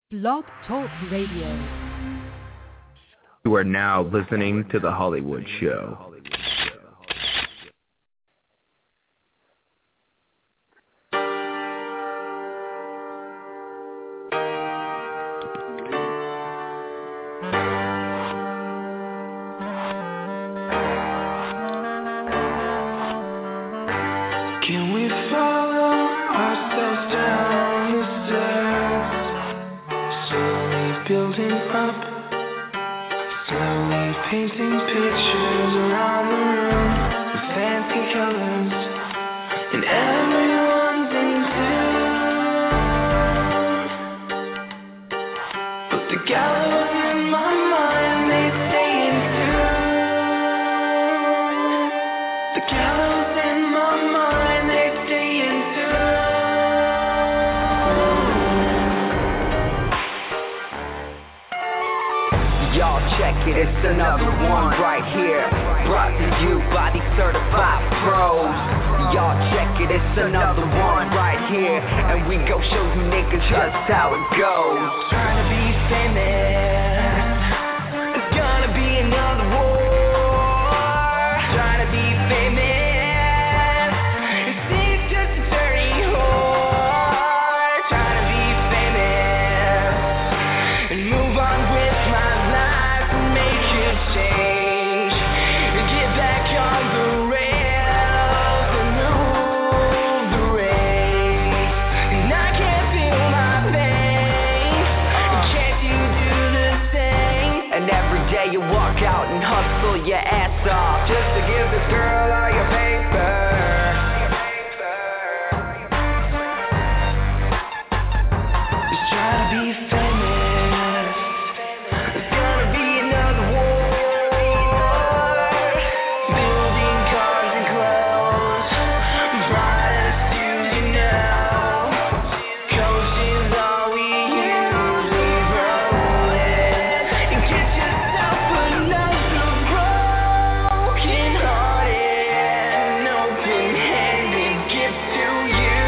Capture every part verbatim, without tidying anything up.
Blog Talk Radio. You are now listening to The Hollywood Show. It's another one right here, brought to you by these certified pros. Y'all check it, it's another one right here, and we go show you niggas just how it goes. Trying to be famous, it's gonna be another war. Trying to be famous, it's just a dirty whore. Trying to be famous, and move on with my life and make it change, and get back on the rails and move the race. And I can't feel my veins, can't you do the same? And every day you walk out and hustle your ass off just to give this girl all your paper. Just trying to be famous, it's gonna be another war. Building cars and clothes, brightest studio now. Coach is all we use, we roll it. And get yourself another broken hearted, open-handed gift to you.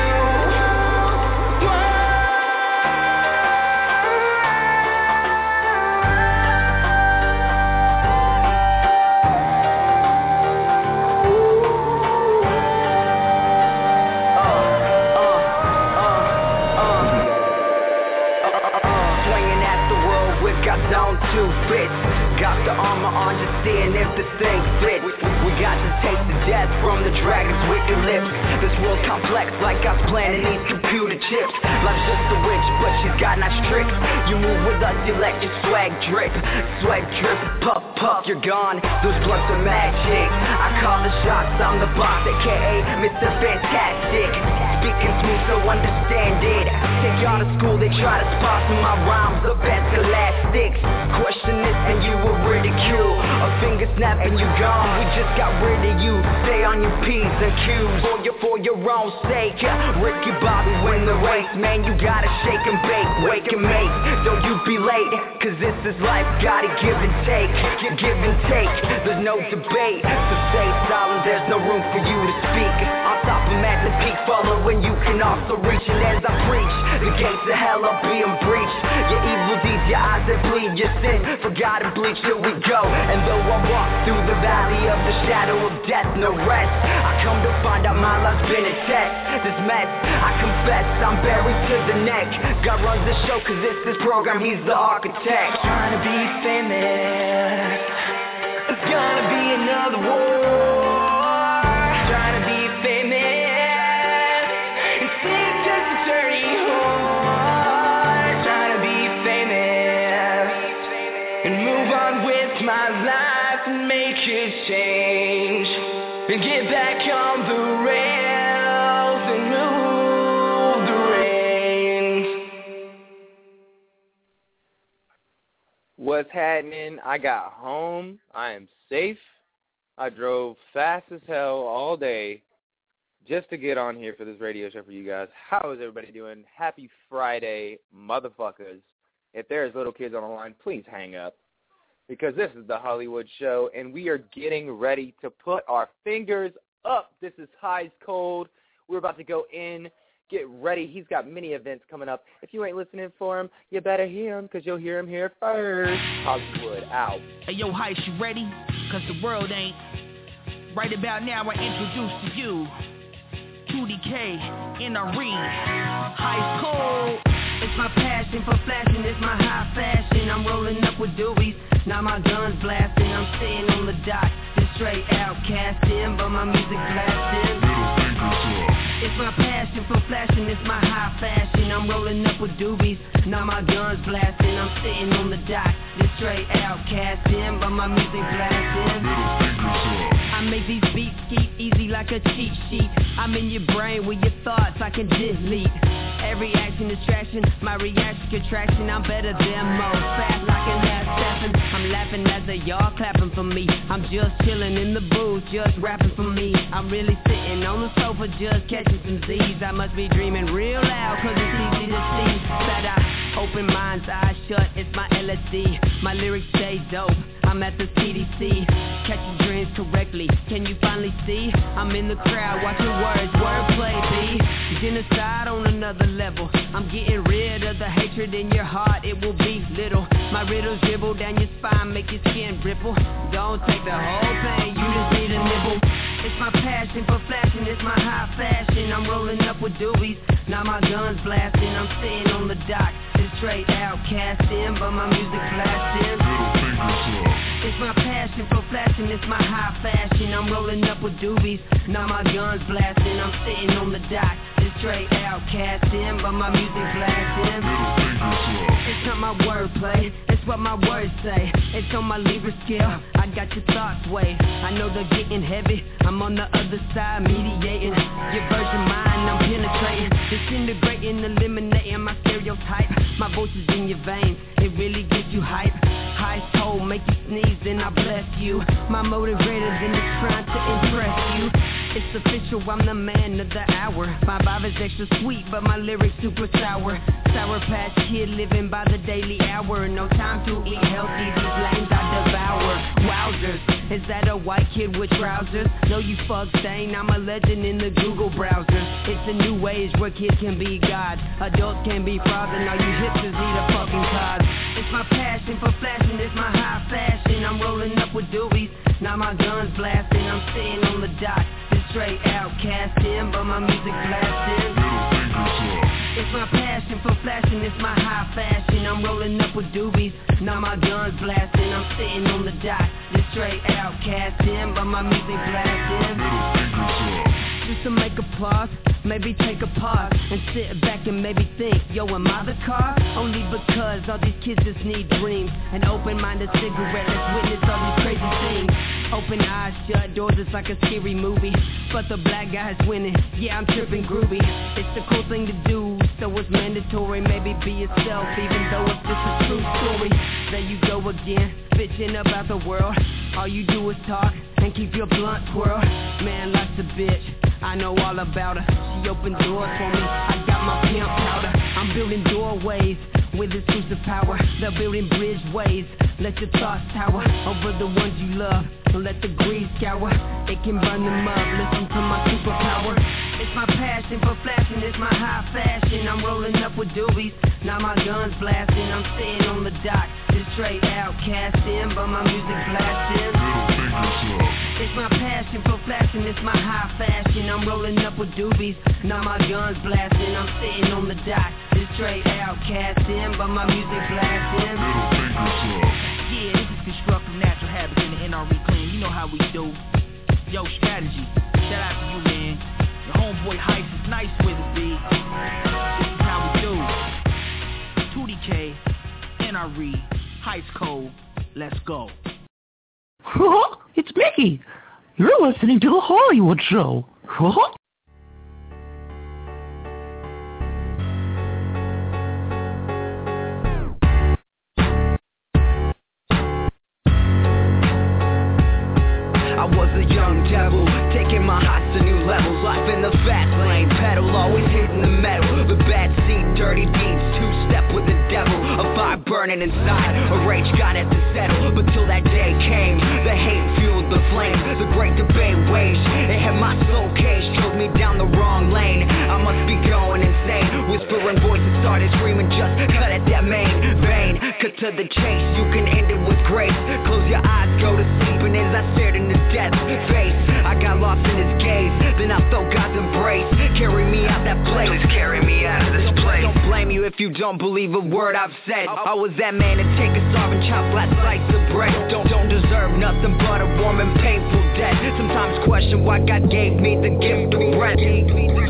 Swinging at the world with got down two fits. Got the armor on, just seeing if the thing fits. We got to taste the death from the dragon's wicked lips. This world's complex like God's plan and needs computer chips. Life's just a witch, but she's got nice tricks. You move with us, you let your swag drip. Sweat drip, puff, puff, you're gone. Those blunts are magic. I call the shots, I'm the boss, aka Mister Fantastic. Speaking smooth, so understand it. Take y'all to school, they try to spot my rhymes up as elastics. Question this and you will ridicule. A finger snap and you gone, we just got rid of you. Stay on your P's and Q's for your, for your own sake. Ricky Bobby win the race, man, you gotta shake and bake. Wake and make, don't you be late, cause this is life, gotta give and take. Give and take, there's no debate. So stay silent, there's no room for you to speak. On top of Magna Peak, following you can also reach. And as I preach, the gates of hell are being breached. Your evil deeds, your eyes that bleed, your sin forgot and bleach, here we go. And though I walk through the valley of the shadow of death, no rest, I come to find out my life's been a test. This mess, I confess, I'm buried to the neck. God runs the show cause it's his program, he's the architect. Trying to be famous, it's gonna be another war. Trying to be famous, it's just a dirty whore. Trying to be famous, and move on with my life and make it change, and get back on the rails and move the reins. What's happening? I got home. I am safe. I drove fast as hell all day just to get on here for this radio show for you guys. How is everybody doing? Happy Friday, motherfuckers. If there's little kids on the line, please hang up, because this is the Hollywood Show, and we are getting ready to put our fingers up. This is Highs Cold. We're about to go in get ready. He's got many events coming up. If you ain't listening for him, you better hear him because you'll hear him here first. Hollywood, out. Hey, yo, Heist, you ready? Because the world ain't. Right about now, I introduce to you two D K, N R E, High School. It's my passion for flashing, it's my high fashion. I'm rolling up with doobies, now my gun's blasting. I'm sitting on the dock, just straight outcasting, but my music blasting. It's my passion for flashing, it's my high fashion. I'm rolling up with doobies, now my gun's blasting. I'm sitting on the dock, just straight outcasting, but my music blasting. I make these beats keep easy like a cheat sheet. I'm in your brain with your thoughts I can delete. Every action distraction, my reaction contraction. I'm better than most, fast like an assassin. I'm laughing as they y'all clapping for me. I'm just chilling in the booth, just rapping for me. I'm really sitting on the sofa, just catching some Z's. I must be dreaming real loud, cause it's easy to see that I open minds, eyes shut, it's my L S D. My lyrics stay dope, I'm at the C D C. Catching dreams correctly, can you finally see? I'm in the crowd watching words, wordplay be genocide on another level. I'm getting rid of the hatred in your heart, it will be little. My riddles dribble down your spine, make your skin ripple. Don't take the whole thing, you just need a nibble. It's my passion for flashing, it's my high fashion. I'm rolling up with doobies, now my gun's blasting. I'm sitting on the dock, just straight outcasting, but my music blasting. It's my passion for flashing, it's my high fashion. I'm rolling up with doobies, now my gun's blasting. I'm sitting on the dock, just straight outcasting, but my music blasting. It's not my wordplay, it's what my words say. It's on my Libra scale, I got your thoughts way. I know they're getting heavy, I'm on the other side mediating. Your virgin mind, I'm penetrating, disintegrating, eliminating my stereotype. My voice is in your veins, it really gets you hype. High soul, make you sneeze, then I bless you. My motivator, then it's trying to impress you. It's official, I'm the man of the hour. My vibe is extra sweet, but my lyrics super sour. Sour Patch Kid living by the daily hour. No time to eat healthy, these lanes I devour. Wowzers, is that a white kid with trousers? No, you fuck stain, I'm a legend in the Google browser. It's a new age where kids can be God, adults can be frauds, and all you hipsters need a fucking cause. It's my passion for flashing, it's my high fashion. I'm rolling up with doobies, now my gun's blasting. I'm sitting on the dock, just straight outcasting, but my music blasting. It's my passion for flashing, it's my high fashion. I'm rolling up with doobies, now my gun's blasting. I'm sitting on the dock, just straight outcasting, but my music blasting. Just to make applause, maybe take a pause and sit back and maybe think, yo, am I the cause? Only because all these kids just need dreams. An open-minded cigarette, let's witness all these crazy things. Open eyes, shut doors, it's like a scary movie, but the black guy's winning, yeah, I'm tripping groovy. It's the cool thing to do, so it's mandatory. Maybe be yourself, even though it's just a true story. There you go again, bitching about the world. All you do is talk and keep your blunt twirl. Man, life's a bitch, I know all about her. She opened doors for me, I got my pimp powder. I'm building doorways with exclusive power. They're building bridgeways, let your thoughts tower over the ones you love. Don't let the grease scour, it can burn them up. Listen to my superpower. It's my passion for flashing, it's my high fashion. I'm rolling up with doobies, now my gun's blasting. I'm sitting on the dock, just straight outcasting, but my music blasting. It's my passion for flashing, it's my high fashion. I'm rolling up with doobies, now my gun's blasting. I'm sitting on the dock, just straight outcasting, but my music blasting. Yeah, this is Constructive Natural Habits in the N R E Clean. You know how we do. Yo, Strategy, shout out to you, man. Your homeboy Heist is nice with it, B. This is how we do. two D K, N R E, Heist Code, let's go. It's Mickey. You're listening to The Hollywood Show. I was a young devil, taking my heart to new levels. Life in the fast lane, pedal always hitting the metal. The bad seed, dirty deeds, two-step with the devil. A five bird burning inside. A rage God had to settle, but till that day came, the hate fueled the flame. The great debate waged, it had my soul caged, drove me down the wrong lane. I must be going insane. Whispering voices started screaming, just cut at that main vein. Cut to the chase, you can end it with grace. Close your eyes, go to sleep, and as I stared into death's face, I got lost in his gaze. Then I felt God's embrace. Carry me out that place. Please carry me out of this place. Don't blame you if you don't believe a word I've said. I was that man to take a starving child's last slice of bread. Don't don't deserve nothing but a warm and painful death. Sometimes question why God gave me the gift of breath. That's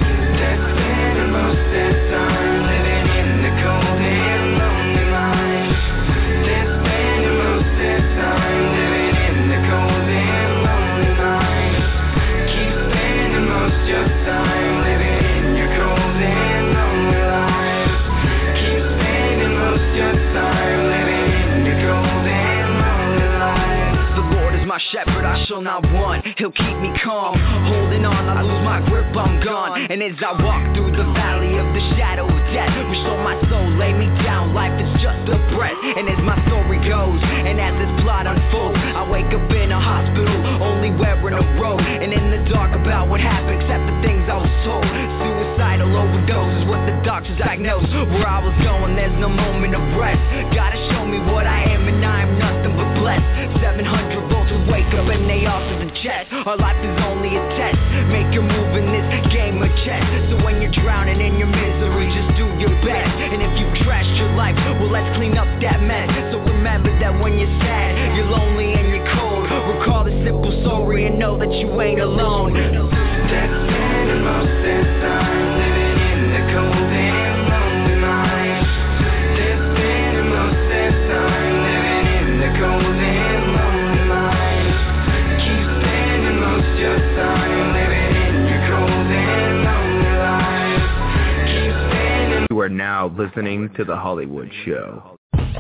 spending most of the time living in the cold and lonely life. That's spending most of the time living in the cold and lonely life. Keep spending most of your time living in your cold and lonely life. Keep spending most of your time living in your cold and lonely life. The Lord is my shepherd, I shall not want. He'll keep me calm. Holding on, I lose my grip, I'm gone. And as I walk through the valley of the shadow of death, restore my soul, lay me down. Life is just a breath. And as my story goes, and as this plot unfolds, I wake up in a hospital, only wearing a robe. And in the dark about what happened, except the things I was told. Suicidal overdose is what the doctors diagnosed. Where I was going, there's no moment of rest. Gotta show me what I am, and I am nothing but blessed. seven hundred volts will wake up and they all to the chest. Our life is only a test. Make your move in this game of chess. So when you're drowning in your misery, just do your best. And if you trashed your life, well, let's clean up that mess. So remember that when you're sad, you're lonely and you're cold, recall the simple story and know that you ain't alone. That's spending most of the time living in the cold and lonely life. That's spending most of the time living in the cold and lonely life. Keep spending most of your time living in your cold and lonely life. Keep spending. You are now listening to The Hollywood Show.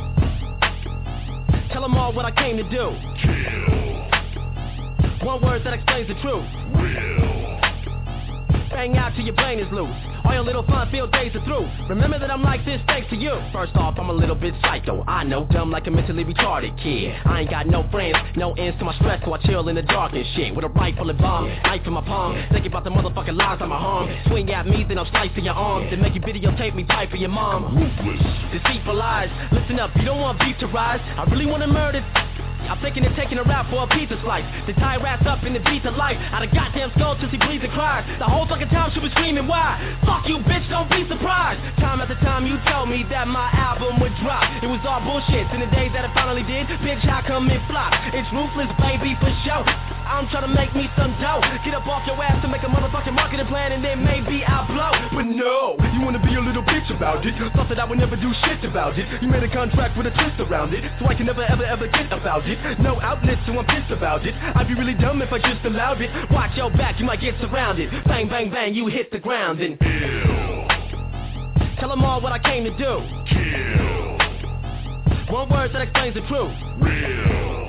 Tell them all what I came to do. Kill. One word that explains the truth. Real. Bang out till your brain is loose. All your little fun filled days are through. Remember that I'm like this thanks to you. First off, I'm a little bit psycho. I know, dumb like a mentally retarded kid. I ain't got no friends, no ends to my stress, so I chill in the dark and shit. With a rifle and bomb, knife in my palm. Thinking about the motherfucking lies on my arm. Swing at me, then I'm slicing your arm. Then make you videotape me pipe for your mom. Ruthless. Deceitful lies. Listen up, you don't want beef to rise. I really want to murder. I'm thinking of taking her out for a pizza slice. To tie her ass up in the beat of life. Out of goddamn skull till she bleeds and cries. The whole fucking time she was screaming, why? Fuck you, bitch, don't be surprised. Time after time you told me that my album would drop. It was all bullshit. In the days that it finally did, bitch, how come it flopped? It's ruthless, baby, for sure. I'm trying to make me some dough. Get up off your ass to make a motherfucking marketing plan, and then maybe I'll blow. But no, you wanna be a little bitch about it. Thought that I would never do shit about it. You made a contract with a twist around it, so I can never ever ever get about it. No outlet, so I'm pissed about it. I'd be really dumb if I just allowed it. Watch your back, you might get surrounded. Bang, bang, bang, you hit the ground and Kill. Tell them all what I came to do. Kill. One word that explains the truth. Real.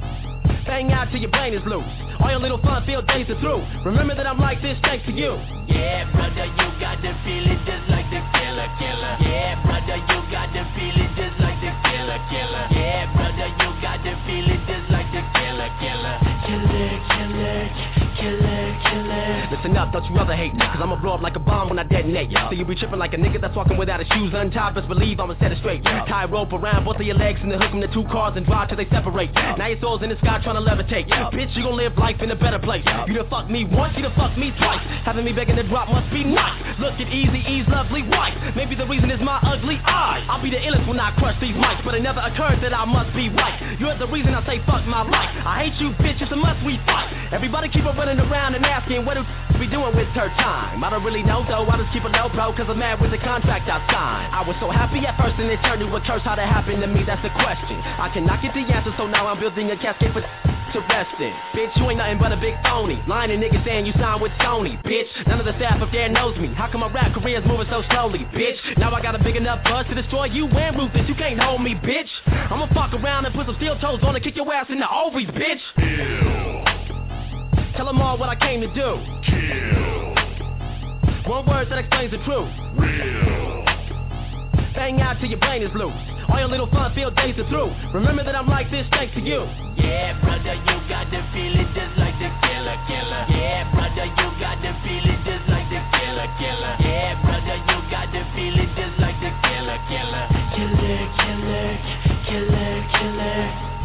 Bang out till your brain is loose. All your little fun filled days are through. Remember that I'm like this thanks to you. Yeah, brother, you got the feeling just like the killer, killer. Yeah, brother, you got the feeling just like the killer, killer. Yeah, brother, you got the feeling just like the killer, killer. Killer, killer, killer, killer. Listen up, don't you ever hate me, cause I'ma blow up like a bomb when I detonate. So you be tripping like a nigga that's walking without his shoes untied. Best believe I'ma set it straight. Tie a rope around both of your legs and then hook them to two cars and drive till they separate. Now your soul's in the sky trying to levitate. Bitch, you gon' live life in a better place. You done fuck me once, you done fuck me twice. Having me begging to drop must be nice. Look at Easy E's lovely wife. Maybe the reason is my ugly eyes. I'll be the illest when I crush these mics, but it never occurred that I must be right. You're the reason I say fuck my life. I hate you, bitch, it's a must we fight. Everybody keep on running around and asking what do we doing with her time. I don't really know though, I just keep it low bro, cause I'm mad with the contract I signed. I was so happy at first and it turned to a curse. How that happened to me, that's the question. I cannot get the answer, so now I'm building a casket for to rest in. Bitch, you ain't nothing but a big phony. Lying and niggas saying you signed with Sony. Bitch, none of the staff up there knows me. How come my rap career's moving so slowly? Bitch, now I got a big enough buzz to destroy you and Ruthless. You can't hold me, bitch. I'ma fuck around and put some steel toes on and kick your ass in the ovaries, bitch. Kill. Tell them all what I came to do. Kill. One word that explains the truth. Real. Bang out till your brain is loose. All your little fun-filled days are through. Remember that I'm like this thanks to you. Yeah, brother, you got the feeling just like the killer, killer. Yeah, brother, you got the feeling just like the killer, killer. Yeah, brother, you got the feeling just like the killer, killer. Killer, killer, killer, killer.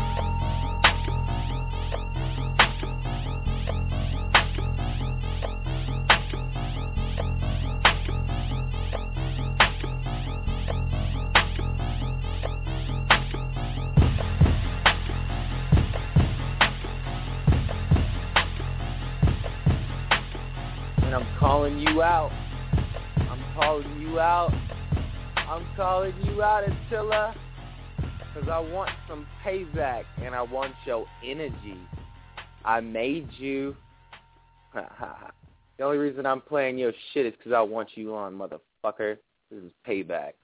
I'm calling you out. I'm calling you out. I'm calling you out, Attila. Because I want some payback, and I want your energy. I made you. The only reason I'm playing your shit is because I want you on, motherfucker. This is payback.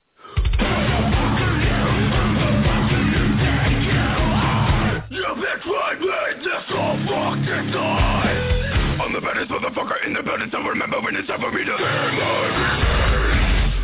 You bitch right me, this all fucking die. I'm the baddest motherfucker in the building, so remember when it's time for me to hear my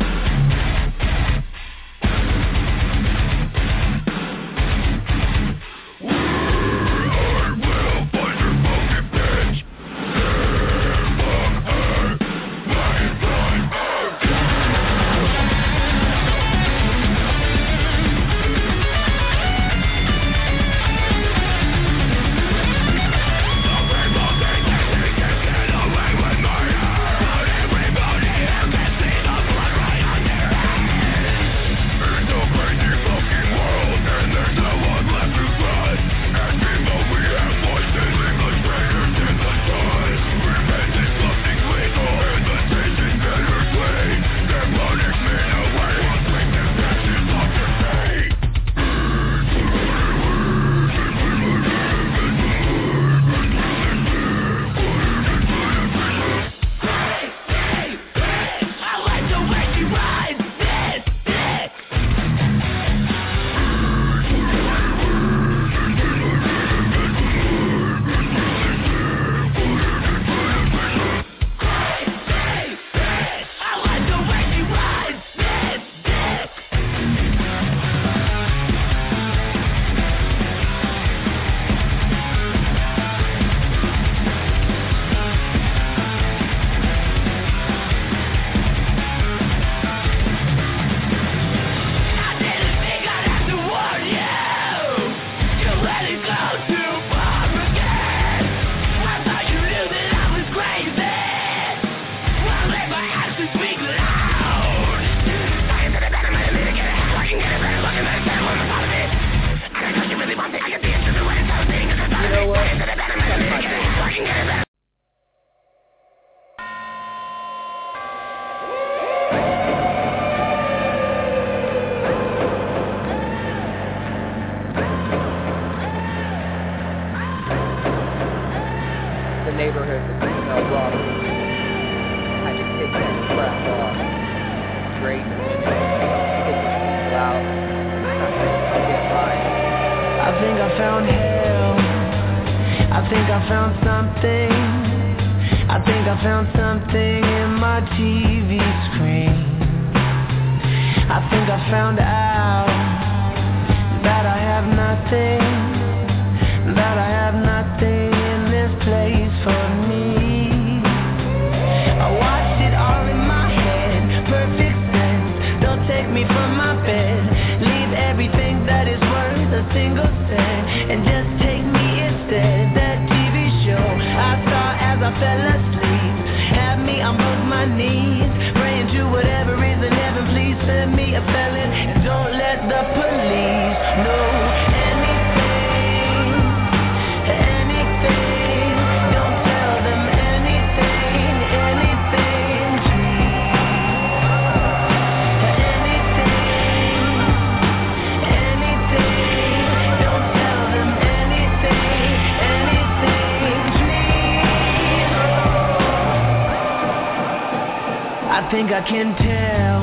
I think I can tell,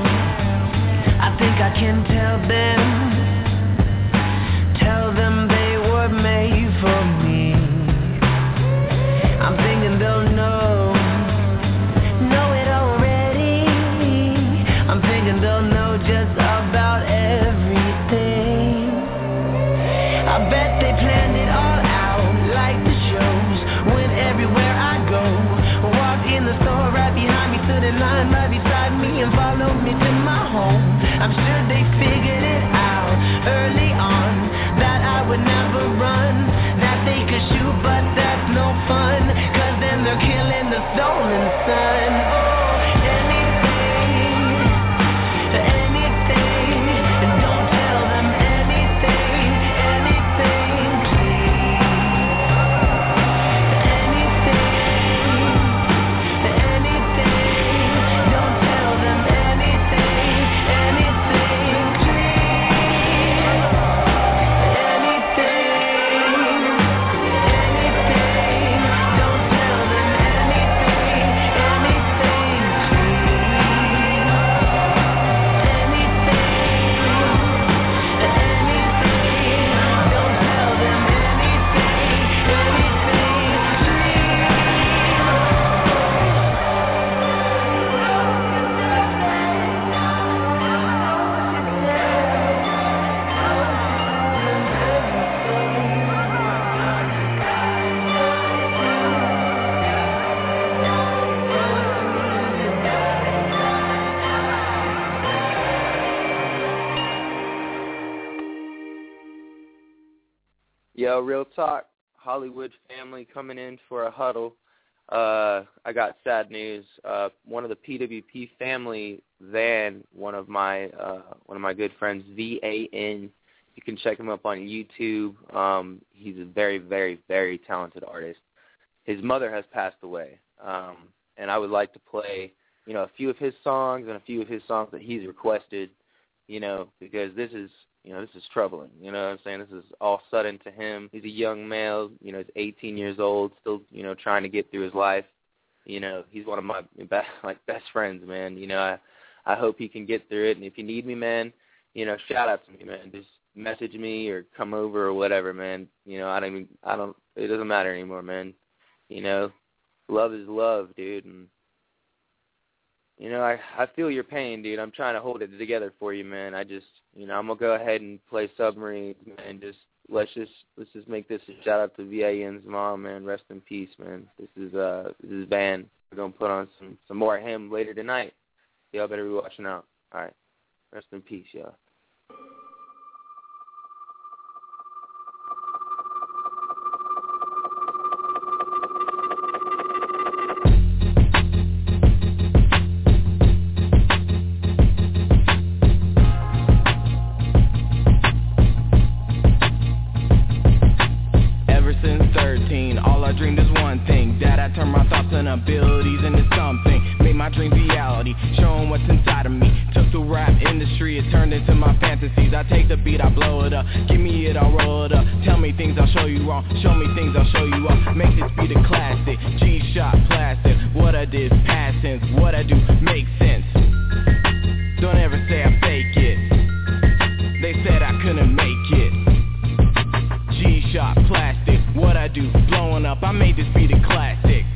I think I can tell them, tell them they were made for me. I'm thinking they'll know, know it already. I'm thinking they'll know just Yo, real talk, Hollywood family coming in for a huddle. Uh, I got sad news. Uh, one of the P W P family, Van, one of my uh, one of my good friends, V A N. You can check him up on YouTube. Um, he's a very, very, very talented artist. His mother has passed away, um, and I would like to play, you know, a few of his songs and a few of his songs that he's requested, you know, because this is, you know, this is troubling. You know what I'm saying? This is all sudden to him. He's a young male, you know, he's eighteen years old, still, you know, trying to get through his life. You know, he's one of my best, like, best friends, man. You know, I, I hope he can get through it. And if you need me, man, you know, shout out to me, man. Just message me or come over or whatever, man. You know, I don't even, I don't, it doesn't matter anymore, man. You know, love is love, dude. And, you know, I, I feel your pain, dude. I'm trying to hold it together for you, man. I just, you know, I'm going to go ahead and play Submarines, man. Just, let's just, let's just make this a shout out to V A N's mom, man. Rest in peace, man. This is, uh, this is Van. We're going to put on some, some more of him later tonight. Y'all better be watching out. All right. Rest in peace, y'all. Abilities into something, made my dream reality, showing what's inside of me. Took the rap industry, it turned into my fantasies. I take the beat, I blow it up, give me it, I'll roll it up. Tell me things, I'll show you wrong, show me things, I'll show you up. Make this beat a classic, G-Shot, plastic. What I did, past tense, what I do, makes sense. Don't ever say I fake it, they said I couldn't make it. G-Shot, plastic, what I do, blowing up, I made this beat a classic.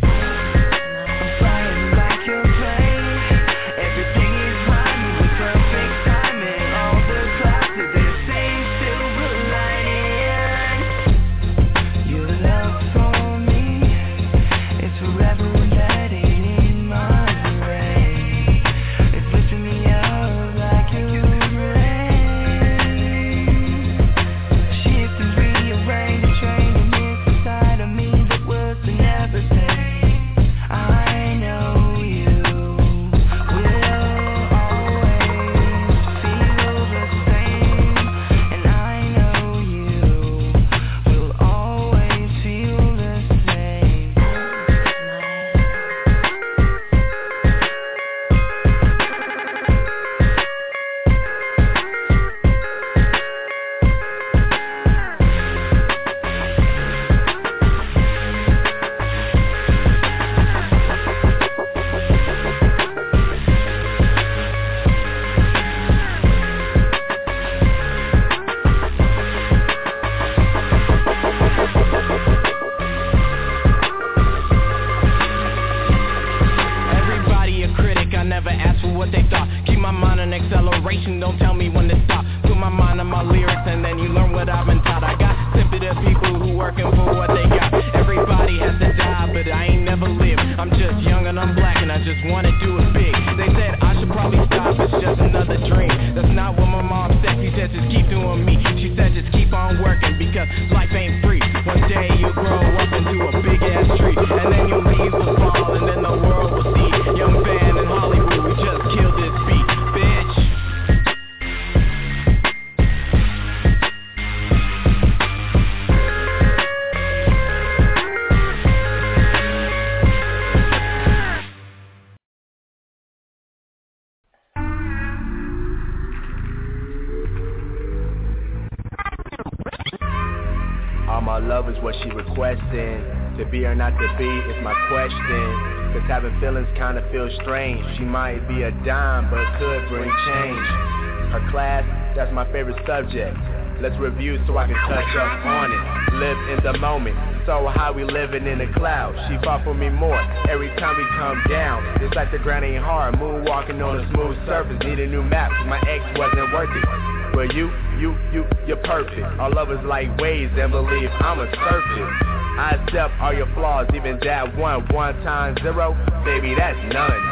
To be or not to be is my question. Cause having feelings kinda feels strange. She might be a dime but could bring change. Her class, that's my favorite subject. Let's review so I can touch up on it. Live in the moment, so how we living in the clouds. She fought for me more every time we come down. It's like the ground ain't hard, moonwalking on a smooth surface. Need a new map cause my ex wasn't worth it. But you, you, you, you're perfect. Our love is like waves and believe I'm a surface. I accept all your flaws, even that one, one times zero, baby, that's none.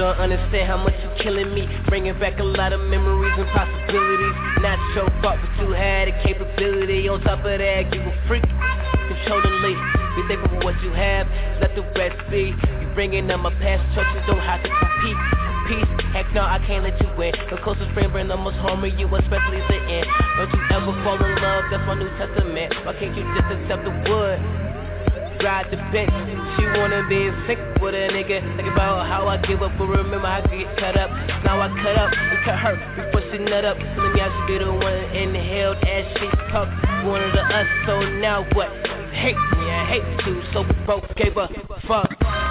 don't understand how much you're killing me. Bringing back a lot of memories and possibilities. Not your fault, but you had a capability. On top of that, you a freak, controllingly. Be thankful for what you have, let the rest be. You bringing up my past choices, don't have to compete. Peace, heck no, I can't let you win. The closest friend bring the most harm of you, especially the end. Don't you ever fall in love, that's my New Testament. Why can't you just accept the wood? Ride the bench, she wanna be sick with a nigga. Think about how I give up, but remember how I get cut up. Now I cut up and cut her before she nut up. Telling me I should be the one inhaled as she talk. One of the us, so now what? Hate me, I hate you, so we both gave a fuck.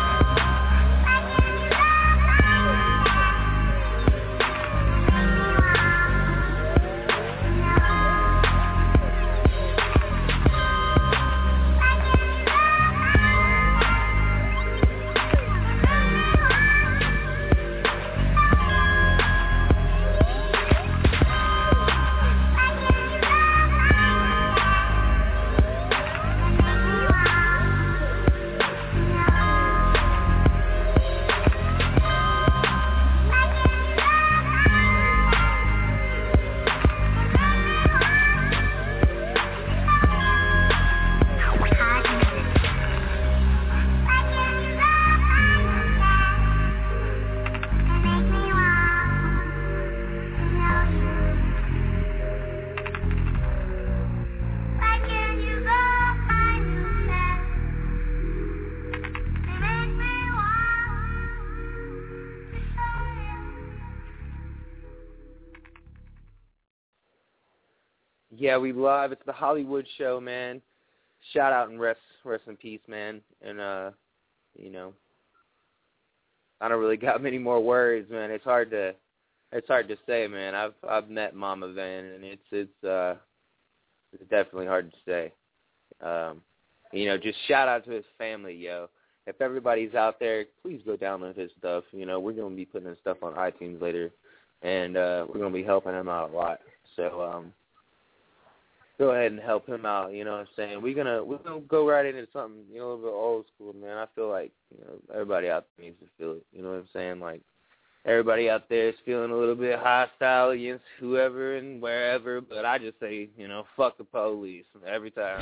Yeah, we live. It's the Hollywood Show, man. Shout out and rest, rest in peace, man. And uh, you know, I don't really got many more words, man. It's hard to, it's hard to say, man. I've I've met Mama Van, and it's it's uh, it's definitely hard to say. Um, you know, just shout out to his family, yo. If everybody's out there, please go download his stuff. You know, we're gonna be putting his stuff on iTunes later, and uh, we're gonna be helping him out a lot. So. um Go ahead and help him out, you know what I'm saying? We're gonna we're gonna go right into something, you know, a little bit old school, man. I feel like, you know, everybody out there needs to feel it, you know what I'm saying? Like everybody out there is feeling a little bit hostile against whoever and wherever, but I just say, you know, fuck the police every time.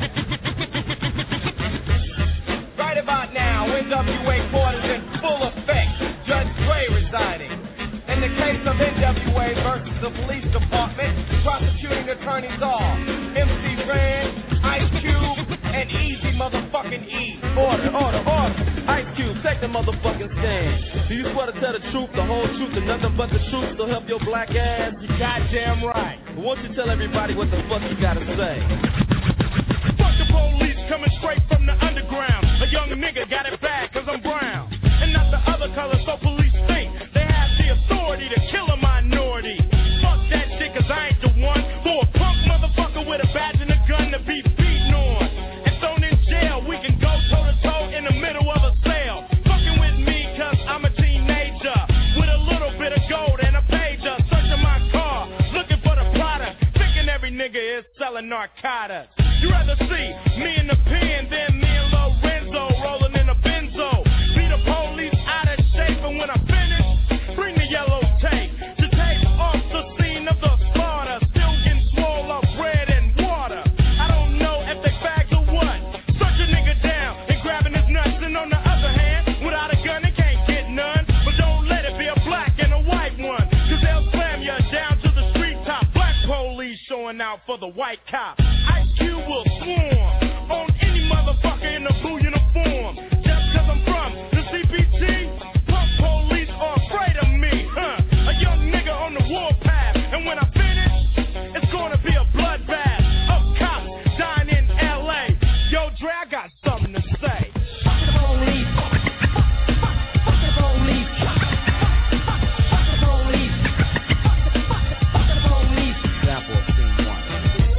Right about now, N W A quarters in full effect. Judge Dre resigning. In the case of N W A versus the police department, prosecuting attorneys are M C Ren, Ice Cube, and Easy motherfucking E. Order, order, order. Ice Cube, take the motherfucking stand. Do you swear to tell the truth, the whole truth, and nothing but the truth to help your black ass? You goddamn right. Well, won't you tell everybody what the fuck you gotta say? Fuck the police coming straight from the underground. A young nigga got it bad cause I'm brown. And not the other color, so police think they have the authority to kill a minority. Fuck that shit cause I ain't the one for a punk motherfucker with a badge and a gun to be beaten on and thrown in jail. We can go toe to toe in the middle of a sale. Fucking with me cause I'm a teenager with a little bit of gold and a pager. Searching my car, looking for the product, thinking every nigga is selling narcotics. You rather see me in the pen than me and Lorenzo rolling in a benzo. Be the police out of shape, and when I finish, bring the yellow tape to tape off the scene of the slaughter. Still getting swole up bread and water. I don't know if they bags or what. Search a nigga down and grabbing his nuts, and on the other hand, without a gun, they can't get none. But don't let it be a black and a white one, cause they'll slam you down to the street top. Black police showing out for the white cop. Ice Cube will swarm on any motherfucker in a blue uniform. Just cause I'm from the C P T, punk police are afraid of me, huh? A young nigga on the warpath, and when I finish, it's gonna be a bloodbath of cops dying in L A. Yo, Dre, I got something to say. Fuck the police. Fuck the police. Fuck the police. Fuck the police. Example of scene one.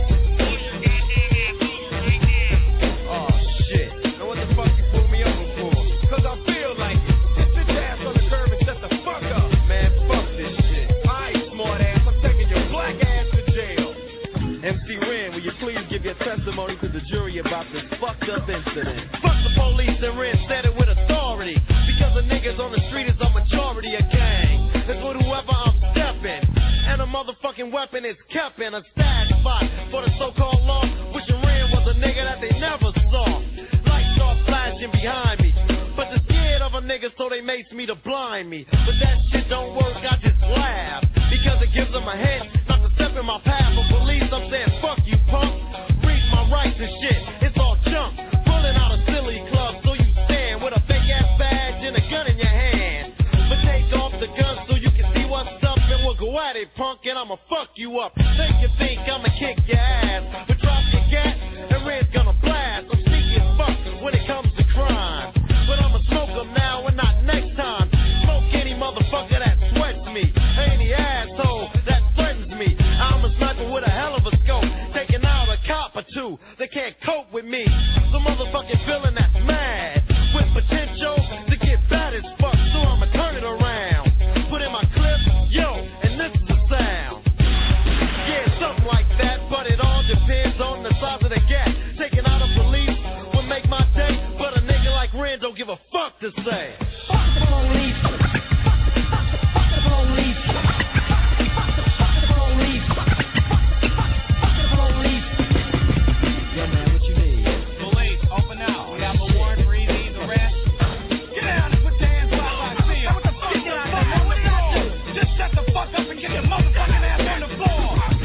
Oh shit. Now what the fuck you pull me over for? Cause I feel like it. Sit your ass on the curb and shut the fuck up. Man, fuck this shit. Alright, smart ass, I'm taking your black ass to jail. M C Ren, will you please give your testimony to the jury about this fucked up incident? Fuck the police and Ren said it with authority. Because Cause the niggas on the street is a majority of gang. It's with whoever I'm stepping. And a motherfucking weapon is kept in a stash spot for the so-called law. Wishing Ren was a nigga that they never saw. Lights start flashing behind me, but they're scared of a nigga, so they mace me to blind me. But that shit don't work, I just laugh, because it gives them a hint not to step in my path. But police, I'm saying, fuck you, punk. Read my rights and shit, it's all junk. Pulling out a silly club, so you stand with a fake-ass badge and a gun in your hand. But take off the gun so you can see what's up, and we'll go at it, punk, and I'ma fuck you up. Make you think I'ma kick your ass, but drop your gat, and Red's gonna blast. I'm sneaky as fuck when it comes to crime, but I'ma smoke them now and not next time. Smoke any motherfucker that sweats me, any asshole that threatens me. I'm a sniper with a hell of a scope, taking out a cop or two. They can't cope with me. Some motherfucking villain that's mad with potential to get bad as fuck, so I'ma turn it around. Put in my clip, yo, and this is the sound. Yeah, something like that, but it all depends on the size of the gap. Taking out a police will make my day, but a nigga like Ren don't give a fuck to say. Fuck the police. Fuck the police. Fuck the police. Fuck the police. Yeah, man, what you need? Police, open up. We have a warrant for Easy the rest. Get down and put your hands up like I see 'em. What the fuck? Get down, man. What do you do? Just shut the fuck up and get your motherfucking ass on the floor.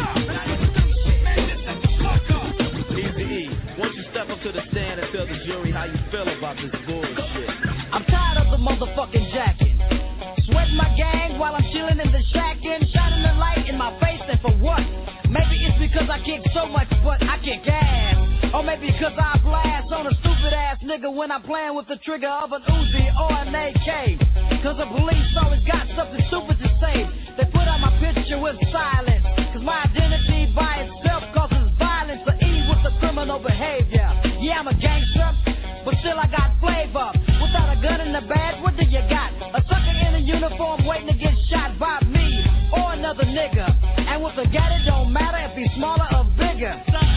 Easy E, once you step up to the stand and tell the jury how you feel about this bullshit. I'm tired of the motherfucking jacking. Sweating my gang while I'm chilling in the shacking. Shining the light in my face, and for what? Maybe it's because I kick so much, but I kick ass. Or maybe because I blast on a stupid ass nigga when I'm playing with the trigger of an Uzi or an A K. Cause the police always got something stupid to say. They put out my picture with silence, cause my identity by itself causes violence. The E with the criminal behavior. Yeah, I'm a gangster, but still I got flavor. Without a gun in the bag, what do you got? A sucker in a uniform waiting to get shot by me or another nigga. And with a gat, it don't matter if he's smaller or bigger.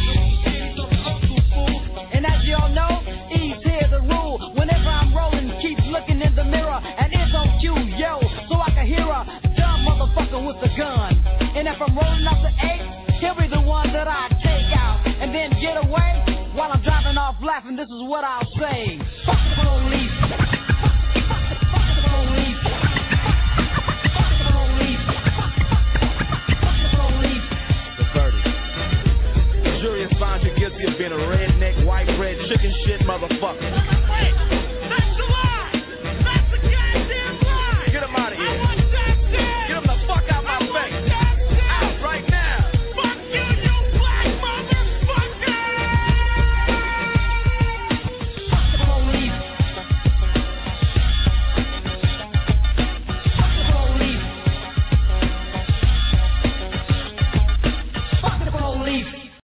And as y'all know, E's here the rule. Whenever I'm rolling, keep looking in the mirror, and it's on cue, yo, so I can hear a dumb motherfucker with a gun. And if I'm rolling off the eight, he'll be the one that I take out and then get away. While I'm driving off laughing, this is what I'll say. Fuck the police. Fuck the police. Fuck the police. Fuck the police. The verdict. The jury has found you guilty of being a redneck, white bread, chicken shit motherfucker. That's the lie. That's the goddamn lie. Get him out of here. I want that dead. Get him the fuck out my face. Out right now. Fuck you, you black motherfucker. Fuck the police. Fuck the police. Fuck the police.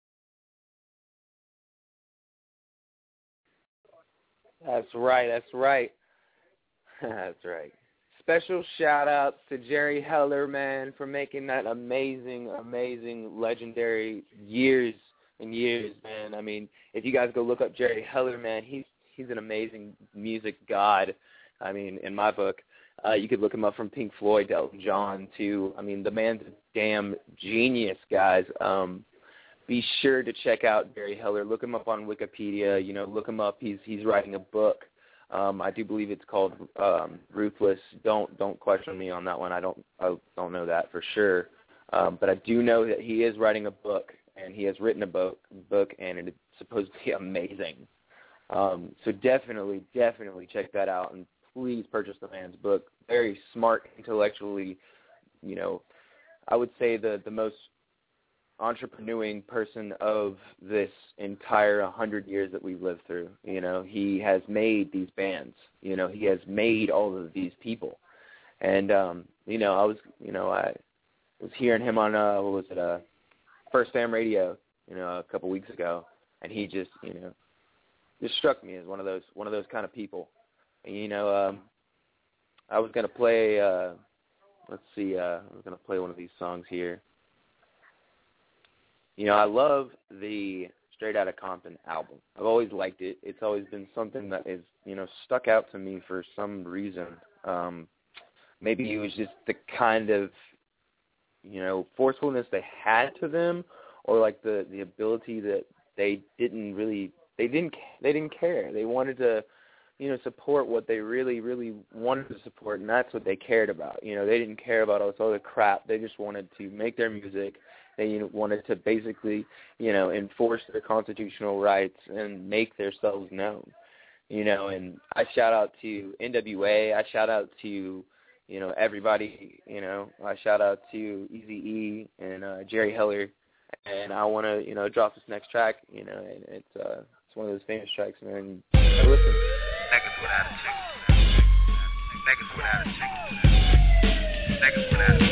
That's right, that's right. That's right. Special shout outs to Jerry Heller, man, for making that amazing, amazing, legendary years and years, man. I mean, if you guys go look up Jerry Heller, man, he's he's an amazing music god. I mean, in my book, uh, you could look him up from Pink Floyd to Elton John to, I mean, the man's a damn genius, guys. Um, be sure to check out Jerry Heller. Look him up on Wikipedia. You know, look him up. He's he's writing a book. Um, I do believe it's called um, Ruthless. Don't don't question me on that one. I don't I don't know that for sure. Um, but I do know that he is writing a book, and he has written a book, book, and it's supposed to be amazing. Um, so definitely, definitely check that out, and please purchase the man's book. Very smart, intellectually, you know, I would say the, the most entrepreneuring person of this entire one hundred years that we've lived through. You know, he has made these bands. You know, he has made all of these people. And, um, you know, I was, you know, I was hearing him on, uh, what was it, uh, First Fam Radio, you know, a couple weeks ago, and he just, you know, just struck me as one of those, one of those kind of people. And, you know, um, I was going to play, uh, let's see, uh, I was going to play one of these songs here. You know, I love the Straight Outta Compton album. I've always liked it. It's always been something that is, you know, stuck out to me for some reason. Um, maybe it was just the kind of, you know, forcefulness they had to them, or like the, the ability that they didn't really, they didn't, they didn't care. They wanted to, you know, support what they really, really wanted to support, and that's what they cared about. You know, they didn't care about all this other crap. They just wanted to make their music. They you know, wanted to basically, you know, enforce their constitutional rights and make themselves known. You know, and I shout out to N W A. I shout out to, you know, everybody. You know, I shout out to Eazy-E and uh, Jerry Heller. And I want to, you know, drop this next track. You know, and it's uh, it's one of those famous tracks, man. I listen. Niggas without a chick. Niggas without a chick. Niggas without a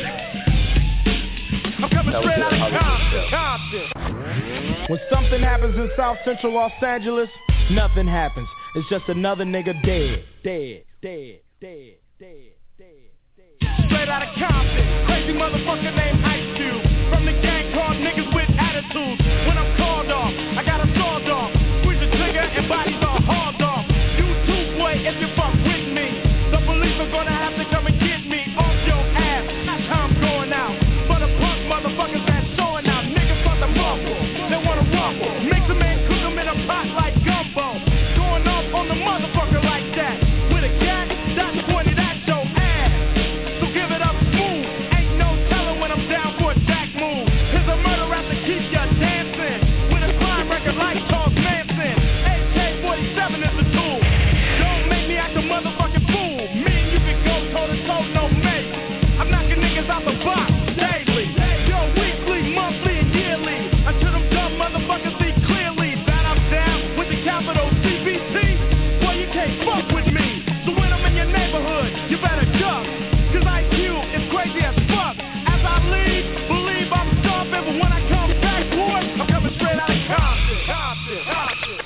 chick. I'm coming straight out of Compton. Compton. When something happens in South Central Los Angeles, nothing happens. It's just another nigga dead, dead, dead, dead, dead, dead, dead. Straight out of Compton, crazy motherfucker named Ice Cube. From the gang called niggas with attitudes. When I'm called off, I got a sawed off. Squeeze the trigger and bodies are hauled off. You too, boy, if you fuck with me. The police are gonna have to come and get me off your ass. That's how I'm going out. For the punk motherfuckers that's showing out. Niggas want the rumble, they wanna rumble. Mix them and cook them in a pot like gumbo. Going off on the motherfucker like that. With a gat, that's pointed at your ass. So give it up smooth. Ain't no telling when I'm down for a jack move. Here's a murder rap to keep ya dancing. With a crime record like Charles Manson. A K forty-seven is the tool. Don't make me act a motherfucking fool. Me and you can go toe to toe, no mate. I'm knocking niggas out the box daily. Yo, weekly, monthly, and yearly. Until them dumb motherfuckers see clearly that I'm down with the capital C B T. Boy, you can't fuck with me. So when I'm in your neighborhood, you better duck. Cause I Q is crazy as fuck. As I leave, believe I'm stomping. But when I come back, boy, I'm coming straight out of Compton. Compton, Compton,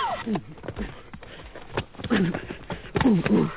Compton.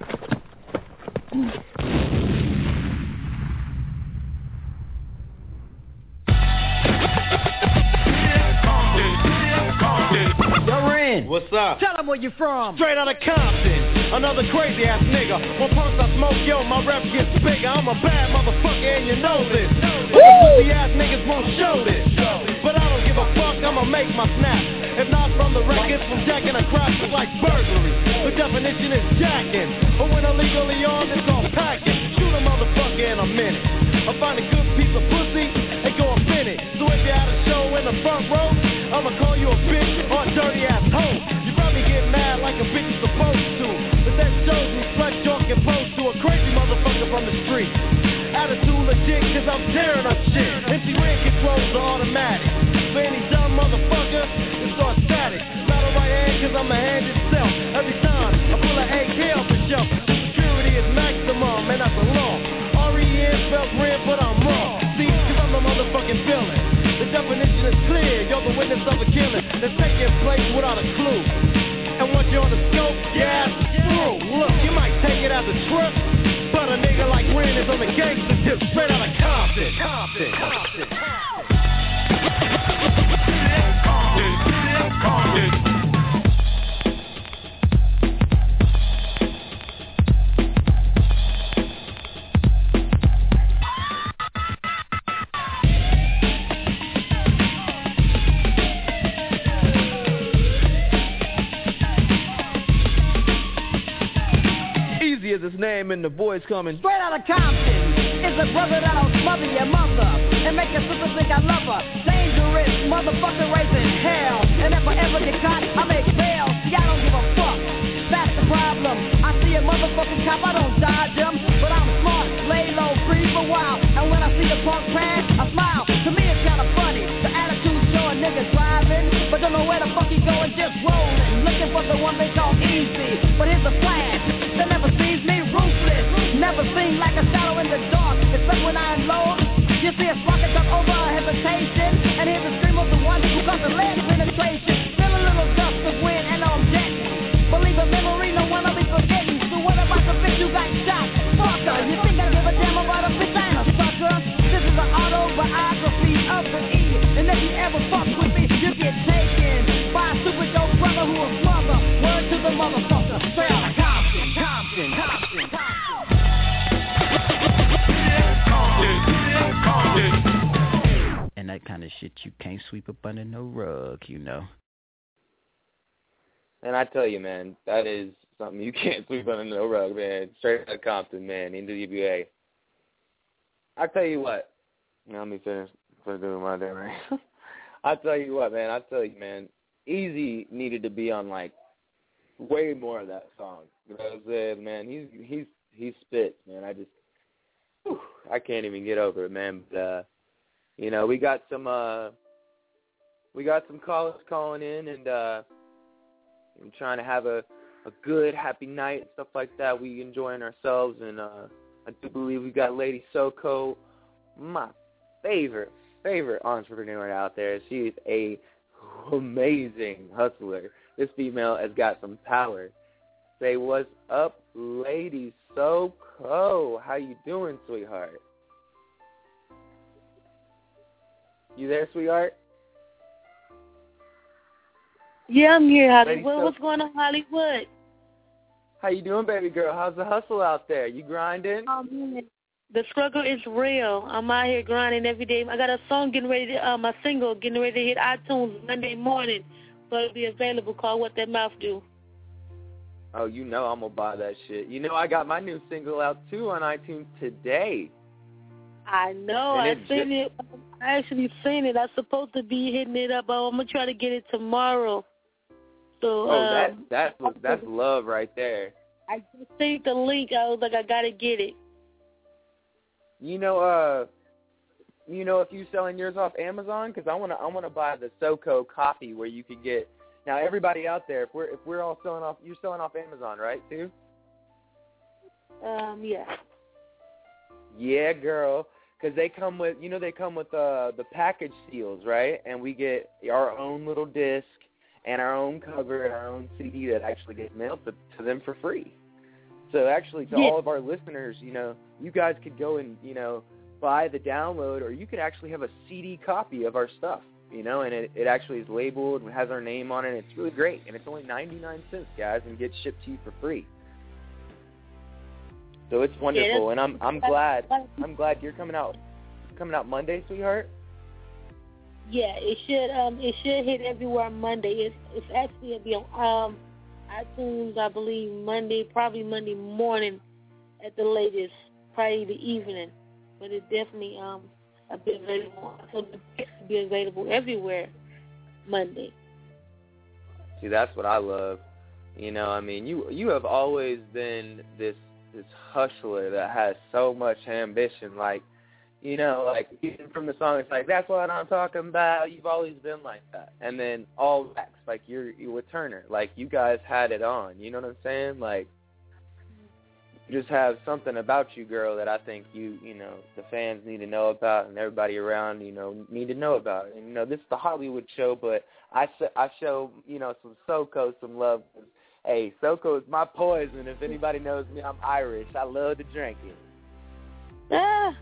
What's up? Tell them where you from. Straight out of Compton, another crazy ass nigga. When punks I smoke, yo, my rep gets bigger. I'm a bad motherfucker and you know this. But the pussy ass niggas won't show this. But I don't give a fuck, I'ma make my snap. If not from the records, from jacking a crap, it's like burglary. The definition is jacking. But when illegally armed, it's all packing. Shoot a motherfucker in a minute. I find a good piece of pussy and go up in it. So if you had a show in the front row, I'ma call you a bitch or a dirty ass hoe. You probably get mad like a bitch is supposed to. But that shows me slut talk and pose to a crazy motherfucker from the street. Attitude legit cause I'm tearing up shit. Empty ring controls are automatic. For any dumb motherfucker, it's all static. Not a right hand cause I'm a hand itself. Every time I pull an A K off the shelf, the security is maximum and that's a law. R E N spells red but I'm wrong. See, cause I'm the motherfucking villain. The definition is clear, you're the witness of a killing that's taking place without a clue. And once you're on the scope, your ass is through. Look, you might take it as a trip, but a nigga like Ren is on the gangster tip, straight out of Compton. Compton, Compton, Compton, Compton. Is his name and the boys coming straight out of Compton. It's a brother that'll smother your mother and make your sister think I love her. Dangerous motherfucker raising hell. And if I ever get caught, I make bail. See, I don't give a fuck. That's the problem. I see a motherfucking cop, I don't dodge him, but I'm smart, lay low, free for a while. And when I see the punk pass, I smile. To me it's kinda funny. The attitude show a nigga driving, but don't know where the fuck he going, just rolling. Looking for the one they call easy. But here's a flash. They never sees me ruthless. Never seen like a shadow in the dark. Except when I unload. You see a spark up over a hesitation. And hear the scream of the one who caused the lead penetration. Feel a little gust of wind and I'm jetting. Believe a memory, no one will be forgetting. So what about the bitch you got shot? Fucker, you think I give a damn about a bitch? I ain't a sucker. This is an autobiography of an E. And if you ever fuck with me, you get taken. kind of shit you can't sweep up under no rug, you know. And I tell you, man, that is something you can't sweep under no rug, man. Straight out of Compton, man, N W A. I tell you what. Now, let me finish for doing my damn right. I tell you what, man. I tell you, man. Easy needed to be on like way more of that song. You know what I'm saying, man? He's he's he spits, man. I just whew, I can't even get over it, man. But uh, you know, we got some uh, we got some callers calling in, and uh, I'm trying to have a a good, happy night and stuff like that. We enjoying ourselves, and uh, I do believe we got Lady Soko, my favorite favorite entrepreneur out there. She's a amazing hustler. This female has got some power. Say what's up, Lady Soko. How you doing, sweetheart? You there, sweetheart? Yeah, I'm here, Hollywood. Lady What's going on, Hollywood? How you doing, baby girl? How's the hustle out there? You grinding? Oh, man. The struggle is real. I'm out here grinding every day. I got a song getting ready to, uh, my single getting ready to hit iTunes Monday morning, so it'll be available called What That Mouth Do. Oh, you know I'm going to buy that shit. You know I got my new single out, too, on iTunes today. I know. And I it seen just- it. I actually seen it. I'm supposed to be hitting it up. I'm going to try to get it tomorrow. So, Oh, um, that, that's, what, that's love right there. I just seen the link. I was like, I got to get it. You know, uh, you know, if you selling yours off Amazon, because I want to, I want to buy the Soko copy where you could get. Now, everybody out there, if we're if we're all selling off, you're selling off Amazon, right, too? Um, yeah. Yeah, girl, because they come with, you know, they come with uh, the package seals, right? And we get our own little disc and our own cover and our own C D that actually gets mailed to, to them for free. So actually, to Yeah. all of our listeners, you know, you guys could go and, you know, buy the download, or you could actually have a C D copy of our stuff, you know, and it, it actually is labeled and has our name on it. And it's really great, and it's only ninety-nine cents, guys, and gets shipped to you for free. So it's wonderful, Yeah, and I'm I'm glad I'm glad you're coming out coming out Monday, sweetheart. Yeah, it should um it should hit everywhere on Monday. It's it's actually it'll be on um iTunes, I believe Monday, probably Monday morning at the latest, probably the evening. But it definitely um will be available. So the text will be available everywhere Monday. See, that's what I love. You know, I mean, you you have always been this this hustler that has so much ambition. Like, you know, like even from the song, it's like, that's what I'm talking about. You've always been like that. And then all Rex, like you're you with Turner, like you guys had it on. You know what I'm saying? Like, you just have something about you, girl, that I think you you know the fans need to know about, and everybody around you know need to know about. And you know, this is the Hollywood show, but I I show you know some Soko some love. Hey, Soko is my poison. If anybody knows me, I'm Irish. I love to drink it. Ah.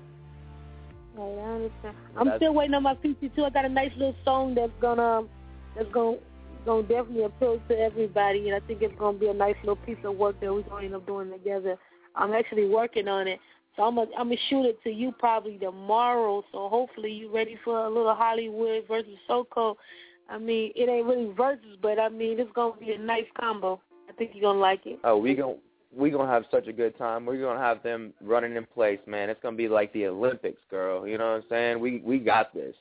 Oh, I understand. I'm That's, still waiting on my feature too. I got a nice little song that's gonna that's gonna gonna definitely appeal to everybody, and I think it's gonna be a nice little piece of work that we're gonna end up doing together. I'm actually working on it, so I'm gonna I'm gonna shoot it to you probably tomorrow. So hopefully you're ready for a little Hollywood versus Soko. I mean, it ain't really versus, but I mean it's gonna be a nice combo. I think you're gonna like it. Oh, we gonna we gonna have such a good time. We're gonna have them running in place, man. It's gonna be like the Olympics, girl. You know what I'm saying? We we got this.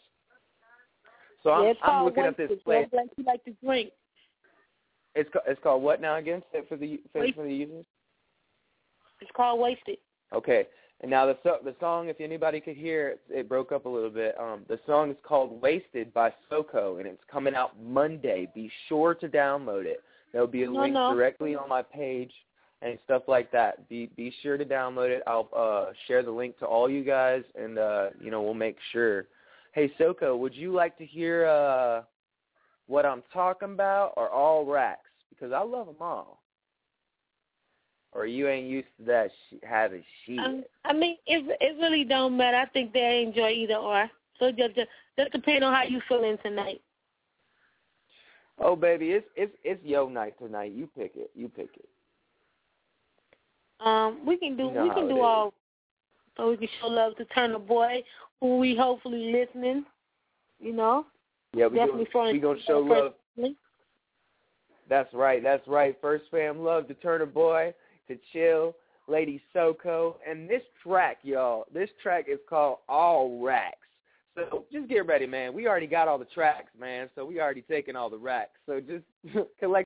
So I'm, yeah, it's I'm looking at this place. Like you like to drink. It's it's called what now again? Say it for the for, for the users. It's called Wasted. Okay. And now the so, the song, if anybody could hear it, it broke up a little bit. Um, the song is called Wasted by Soko, and it's coming out Monday. Be sure to download it. There'll be a no, link no. directly on my page and stuff like that. Be be sure to download it. I'll uh, share the link to all you guys, and uh, you know we'll make sure. Hey Soko, would you like to hear uh, what I'm talking about, or all racks? Because I love them all. Or you ain't used to that sh- having shit. Um, I mean, it it really don't matter. I think they enjoy either or. So it just, just just depend on how you feeling tonight. Oh baby, it's it's it's your night tonight. You pick it. You pick it. Um, we can do You know we how can it do is. all, so we can show love to Turner Boy, who we hopefully listening. you know. Yeah, we Definitely gonna, we gonna show love. Link. That's right, that's right. First fam love to Turner Boy, to Chill, Lady Soko, and this track, y'all, this track is called All Racks. So just get ready, man. We already got all the tracks, man, so we already taken all the racks. So just collect.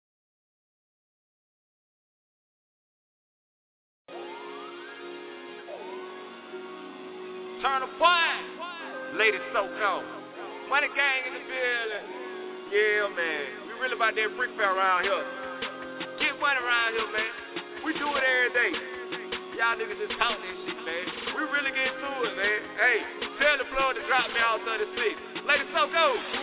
Turner Boy, Lady Soko, Money Gang in the building. Yeah, man. We really about that freak fair around here. Get money around here, man. We do it every day. Y'all niggas just talk that shit, man. We really get to it, man. Hey, tell the floor to drop me out thirty-six. Lady Soko.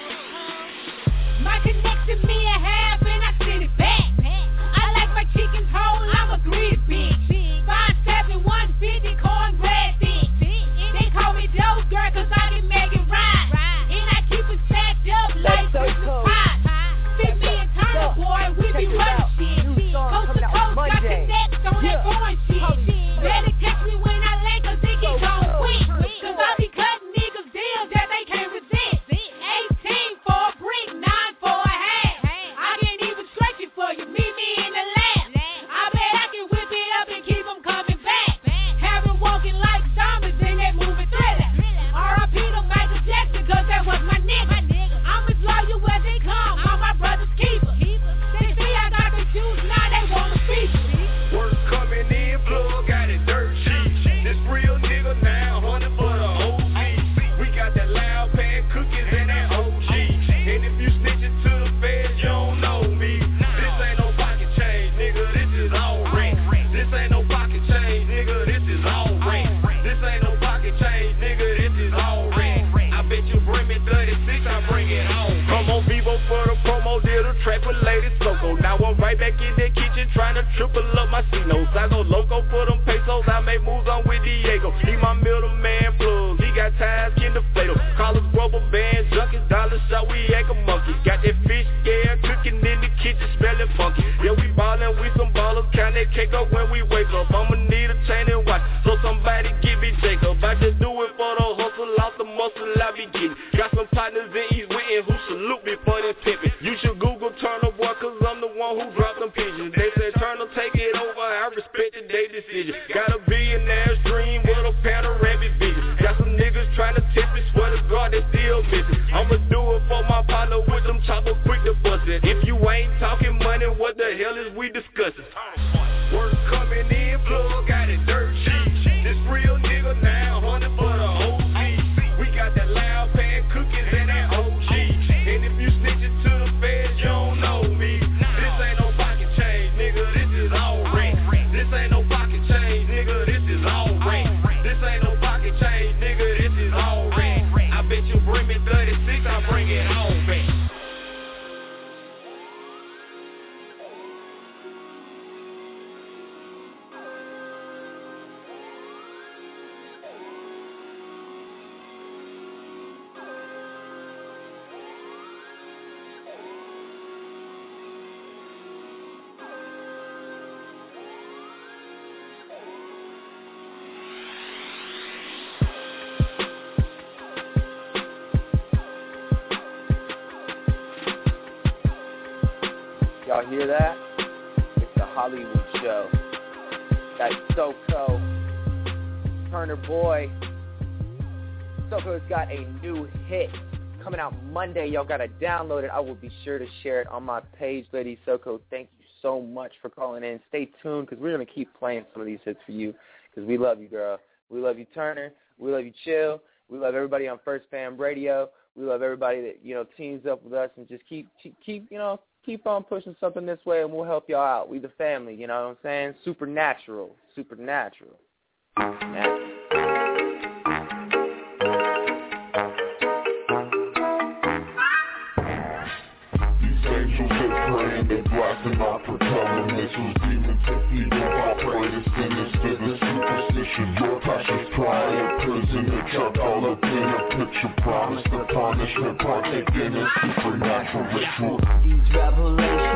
My connection me a half and I send it back. I like my chickens whole, I'm a greedy bitch. five seven, one fifty, cornbread thick. They call me Joe Girl cause I can make it right. And I keep it stacked up like Christmas pie. Fit me and Turner Boy, we be running shit. Coast to coast, got connects on that foreign shit. Better catch me when I lay cause it get gone quick. Cause I be cutting niggas deals that they can't resist. eighteen for a brick, nine for a half. I can't even stretch it for you, meet me in the lab. I bet I can whip it up and keep them coming back. Having walking like zombies in that movie Thriller. R I P to Michael Jackson cause that was my nigga. I'm as loyal as they come, I'm my brother's keeper. They see I got the shoes, now they wanna feature. Work coming in, plug got it dirt cheap. This real nigga now, hundred for the O G. We got that loud pan cookies and that O G. And if you snitching to the feds, you don't know me. This ain't no pocket change, nigga, this is all rent. This ain't no pocket change, nigga, this is all rent. This ain't no pocket change, nigga, this is all rent. I bet you bring me thirty-six, I bring it home. Come on, Vivo for the promo, did a track with Lady Soko. Now I'm right back in the kitchen trying to triple up my C-notes. I go loco for them pesos, I make moves on with Diego. He my middleman plug, he got ties, skin to Plato. Call us rubber band junkies, dollar shot, we act a monkey. Got that fish scare, cooking in the kitchen, smelling funky. Yeah, we ballin', we some ballers, count that cake up when we wake up. I'ma need a chain and watch, so somebody give me Jacob. I just do it for the hustle, off the muscle I be getting. Got some partners in East Winton who salute me for that pimpin'. You should Google Turner Boy, cause I'm the one who dropped them pigeons. They said Turner, take it over, I respected their decision. Got a billionaire's dream with a panoramic vision. Got some niggas trying to test me, swear to God they still missing. I'ma do it for my partner with them chopper quick to bust it. If you ain't talking money, what the hell is we discussing? Work coming in, plug got it dirt cheap. This real nigga now, hundred for the O G. We got that loud pan cookies and that O G. And if you snitching to the feds, you don't know me. This ain't no pocket change, nigga, this is all rent. This ain't no pocket change, nigga, this is all rent. This ain't no pocket change, nigga, this is all rent. I bet you bring me thirty-six, I bring it home back. Y'all hear that? It's the Hollywood Show. That's Soko, Turner Boy. Soko's got a new hit coming out Monday. Y'all gotta download it. I will be sure to share it on my page, Lady Soko. Thank you so much for calling in. Stay tuned because we're gonna keep playing some of these hits for you because we love you, girl. We love you, Turner. We love you, Chill. We love everybody on First Fam Radio. We love everybody that, you know, teams up with us and just keep, keep, keep you know, keep on pushing something this way, and we'll help y'all out. We the family, you know what I'm saying? Supernatural. Supernatural. Supernatural. These angels are praying, they blasting off propeller missiles. Demons and evil operators, sinister the superstition. Your passion's prior, prison, the chuck all up in a picture. Promise the punishment, partake in a supernatural ritual. These revelations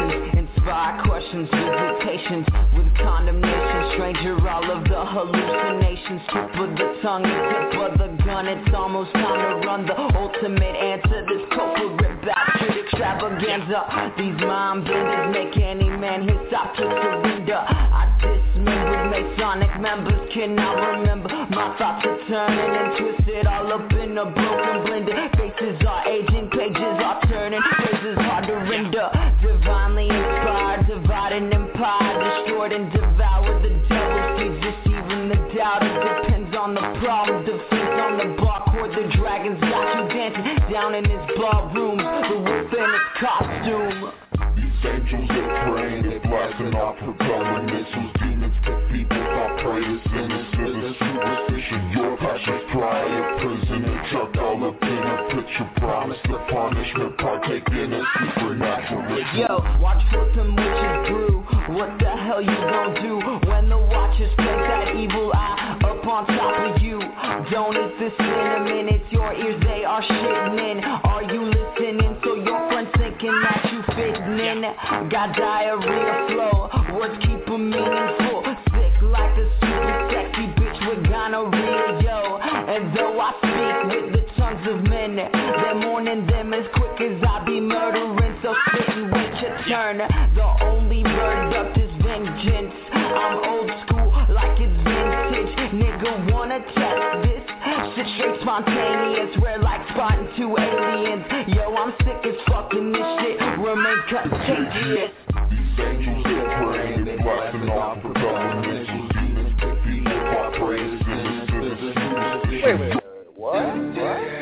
inspire questions, visitations with condemnation. Stranger, all of the hallucinations. Tip of the tongue, the tip of the gun. It's almost time to run the ultimate answer. This corporate bastard extravaganza. These mind benders make any man his stop to surrender. I dismember Masonic members, cannot remember. My thoughts are turning and twisted all up in a broken blender. Faces are aging, pages are turning, phrases hard to render. Divinely inspired, divided empire, destroyed and devoured. The devil sees deceiving the doubt. It depends on the problem, defense on the bar court. The dragon's got you dancing down in his ballroom. The wolf in its costume. These angels are praying, they're blasting off propelling missiles. Demons to people, I pray to sinners. Sinners, superstition, your passion's pride. Prisoner, chucked all up in a picture. Promise the punishment, partake in a supernatural ritual. Yo, watch for some witches brew. What the hell you gon' do when the watchers place that evil eye up on top of you? Don't eat the cinnamon, it's your ears, they are shitting in. Are you listening? So your friends thinking that you fitting in. Got diarrhea flow, words keep them meaningful. Sick like a super sexy bitch with gonorrhea, yo. And though I speak with the tongues of men, they're mourning them as quick as I be murdering. So sit and wait your turn. The only verdict is vengeance. I'm old school like it's vintage. Nigga wanna test this? Shit straight spontaneous. We're like spotting two aliens. Yo, I'm sick as fuck in this shit. Remain contagious. These angels are praying, they're blasting off propelling missiles. Demons to people, I pray to sinners. Sinners, superstition. Wait, wait, wait. What? What?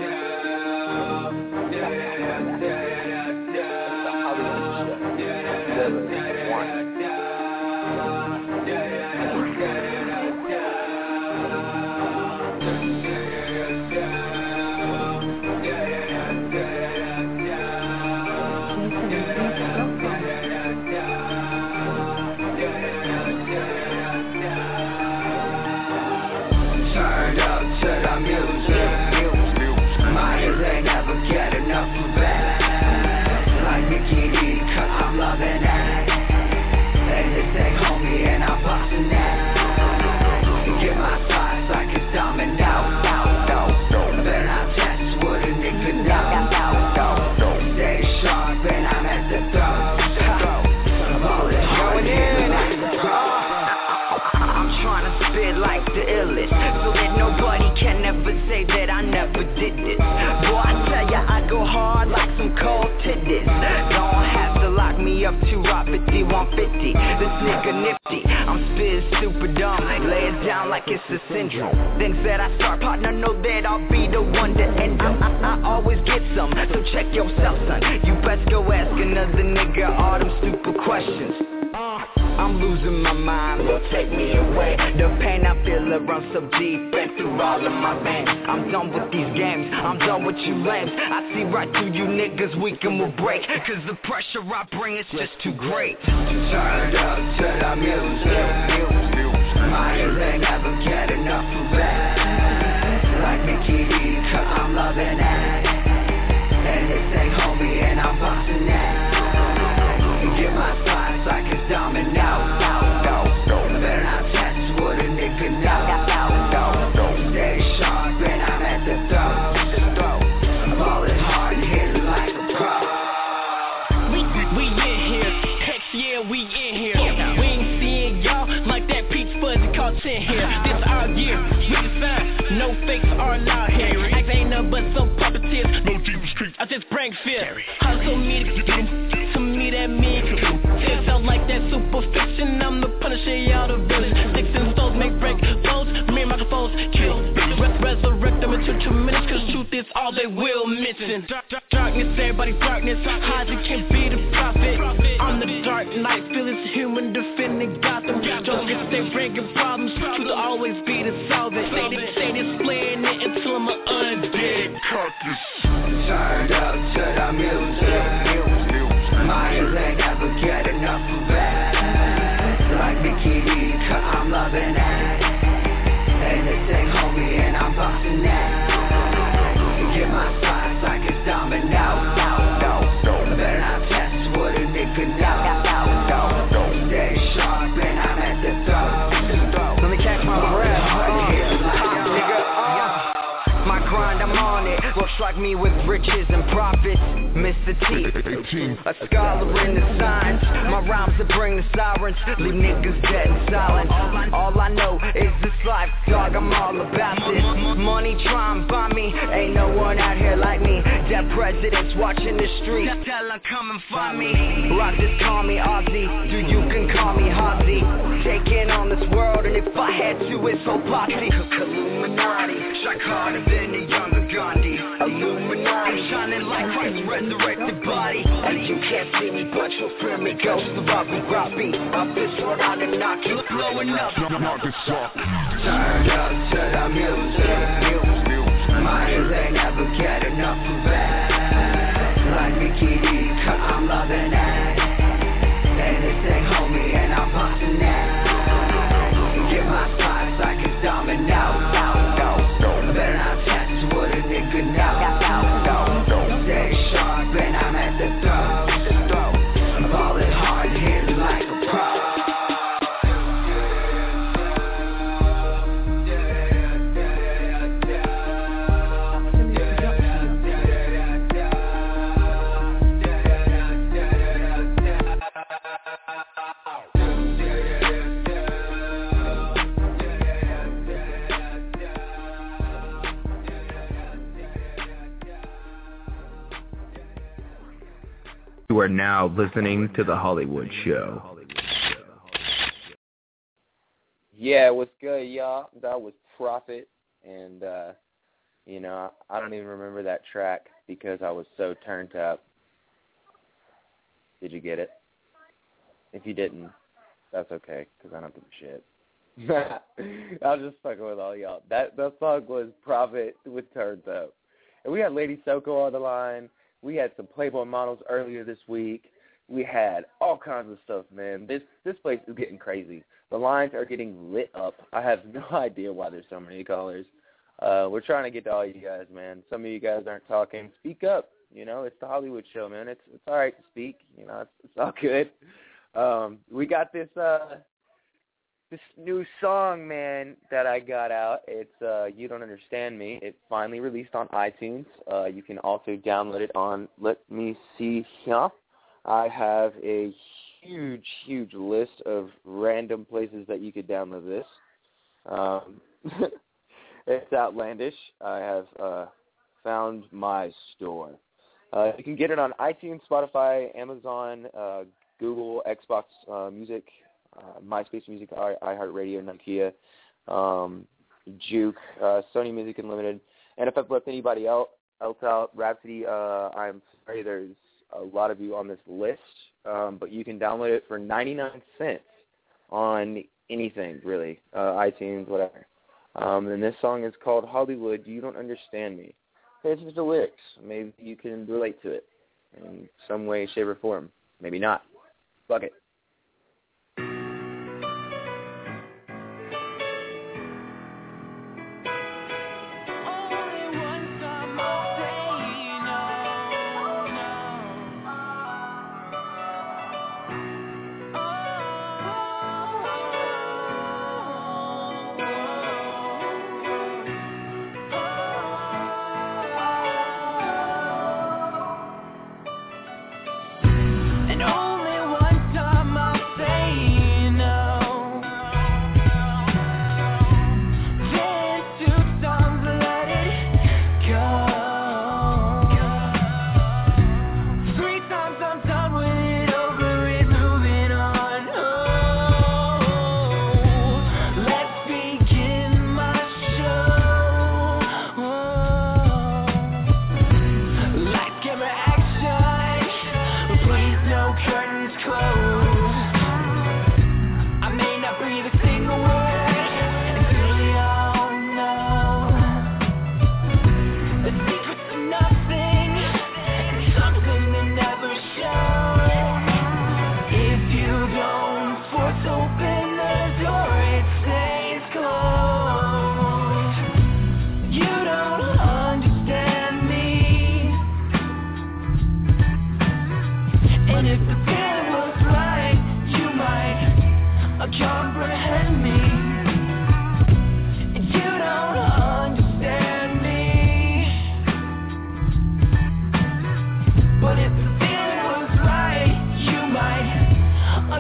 Turned up to the music. My ears ain't never get enough of that. Like Mickey D, cause I'm loving that. And this ain't homie and I'm busting that. Get my size like it's domino. Better not test what a nigga know. Stay sharp and I'm at the throat. Ballin' hard in like the pro. I'm trying to spit like the illest, so that nobody can ever say that I never did this. Boy, I tell ya, I go hard like some cold titties. Don't have to lock me up to rock fifty, one fifty. This nigga nifty, I'm spit super dumb. Lay it down like it's a syndrome. Things that I start, partner, know that I'll be the one to end them. I, I, I always get some, so check yourself, son. You best go ask another nigga all them stupid questions. Uh, I'm losing my mind, Lord, take me away. The pain I feel, it runs so deep and through all of my veins. I'm done with these games, I'm done with you lames. I see right through you niggas, we can will break. Cause the pressure I bring is just too great. Turned up to the music. My ears ain't never get enough of that. Like Mickey D, cause I'm loving that. And this ain't homie and I'm busting that. Get my size like it's domino. Better not test what a nigga know. Stay sharp and I'm at the throat. Ballin' hard and hitting like a pro. We, we, we in here, hex yeah, we in here. We ain't seeing y'all like that peach fuzzy called ten here. This our year, we define, no fakes are allowed here. Acts ain't nothing but some puppeteers, no deep streets, I just bring fear. Hustle me to get to me that mean. It sounds like that super fiction, I'm the punisher, y'all the villain. Sticks and stones make break bones, me and microphones kill. Res- resurrect them into tremendous, cause truth is all they will mention. Dark, dark, darkness, everybody's darkness, Hydra can't be the prophet. I'm the dark knight, feelings human, defending Gotham. Jokers, they bringing problems, truth will always be the solvent. Say they, say they slaying it until I'm an undead carcass. Turned up to the music. My ears ain't never get enough of that. Like Mickey D, cause I'm loving that. And this ain't homie and I'm busting that. Get my size like it's domino. Better not test what a nigga know. like me with riches and profits. Mister T, a scholar in the science. My rhymes that bring the sirens, leave niggas dead and silent. All I know is this life, dog, I'm all about this. Money try and find me, ain't no one out here like me. Dead presidents watching the streets, tell them come and find me. Rock just call me Ozzy, dude you can call me Hozzy. Taking on this world and if I had to it's so posse. Illuminati, strike harder than a younger Gandhi. Illuminati, shining like Christ's resurrected body. And you can't see me but you'll fear me. Ghost of Abu Ghrabi, up this one on the knock, you blowing up. Turn up to the music. My ears ain't never get enough of that. Like Mickey D, I'm loving that. Anything homie and I'm busting that. Get my spots like it's domino. Better not test what a nigga knows. Stay sharp and I'm at the throat. Ballin' hard, hitting like a pro. You are now listening to The Hollywood Show. Yeah, what's good, y'all? That was Prophet, and, uh, you know, I don't even remember that track because I was so turned up. Did you get it? If you didn't, that's okay, because I don't give a shit. I was just fucking with all y'all. That, that song was Prophet with Turned Up. And we had Lady Soko on the line. We had some Playboy models earlier this week. We had all kinds of stuff, man. This this place is getting crazy. The lines are getting lit up. I have no idea why there's so many callers. Uh, we're trying to get to all you guys, man. Some of you guys aren't talking. Speak up. You know, it's the Hollywood Show, man. It's it's all right to speak. You know, it's, it's all good. Um, we got this uh, this new song, man, that I got out. It's uh, You Don't Understand Me. It finally released on iTunes. Uh, you can also download it on, let me see here. I have a huge, huge list of random places that you could download this. Um, it's outlandish. I have uh, found my store. Uh, you can get it on iTunes, Spotify, Amazon, uh, Google, Xbox uh, Music, uh, MySpace Music, iHeartRadio, Nokia, um, Juke, uh, Sony Music Unlimited. And if I've left anybody else, else out, Rhapsody, uh, I'm sorry, there's a lot of you on this list, um, but you can download it for ninety-nine cents on anything, really, uh, iTunes, whatever. Um, and this song is called Hollywood, You Don't Understand Me. Here's just the lyrics. Maybe you can relate to it in some way, shape, or form. Maybe not. Fuck it.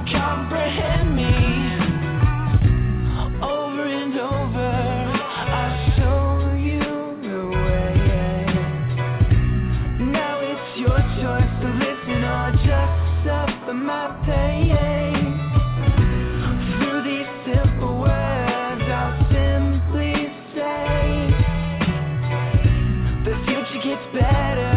comprehend me. Over and over, I'll show you the way. Now it's your choice to listen or just suffer my pain. Through these simple words, I'll simply say, the future gets better.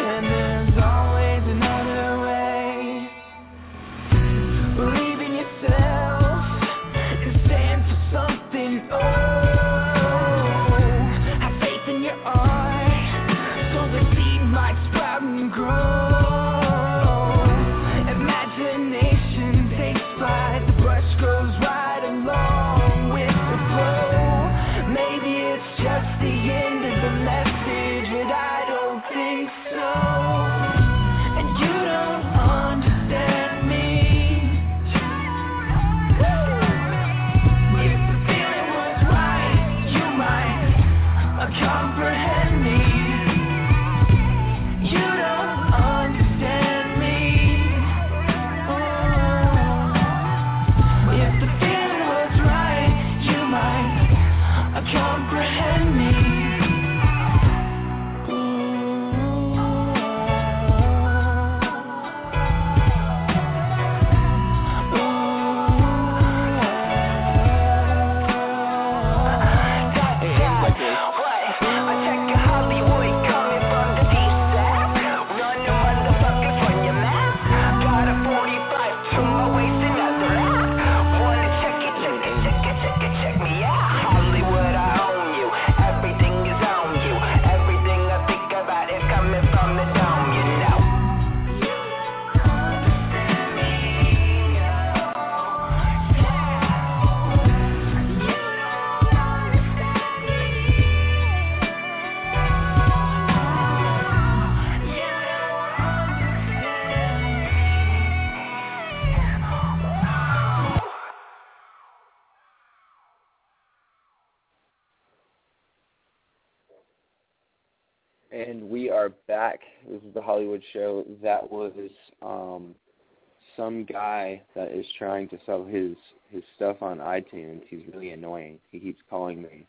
And we are back. This is the Hollywood Show. That was um, some guy that is trying to sell his, his stuff on iTunes. He's really annoying. He keeps calling me.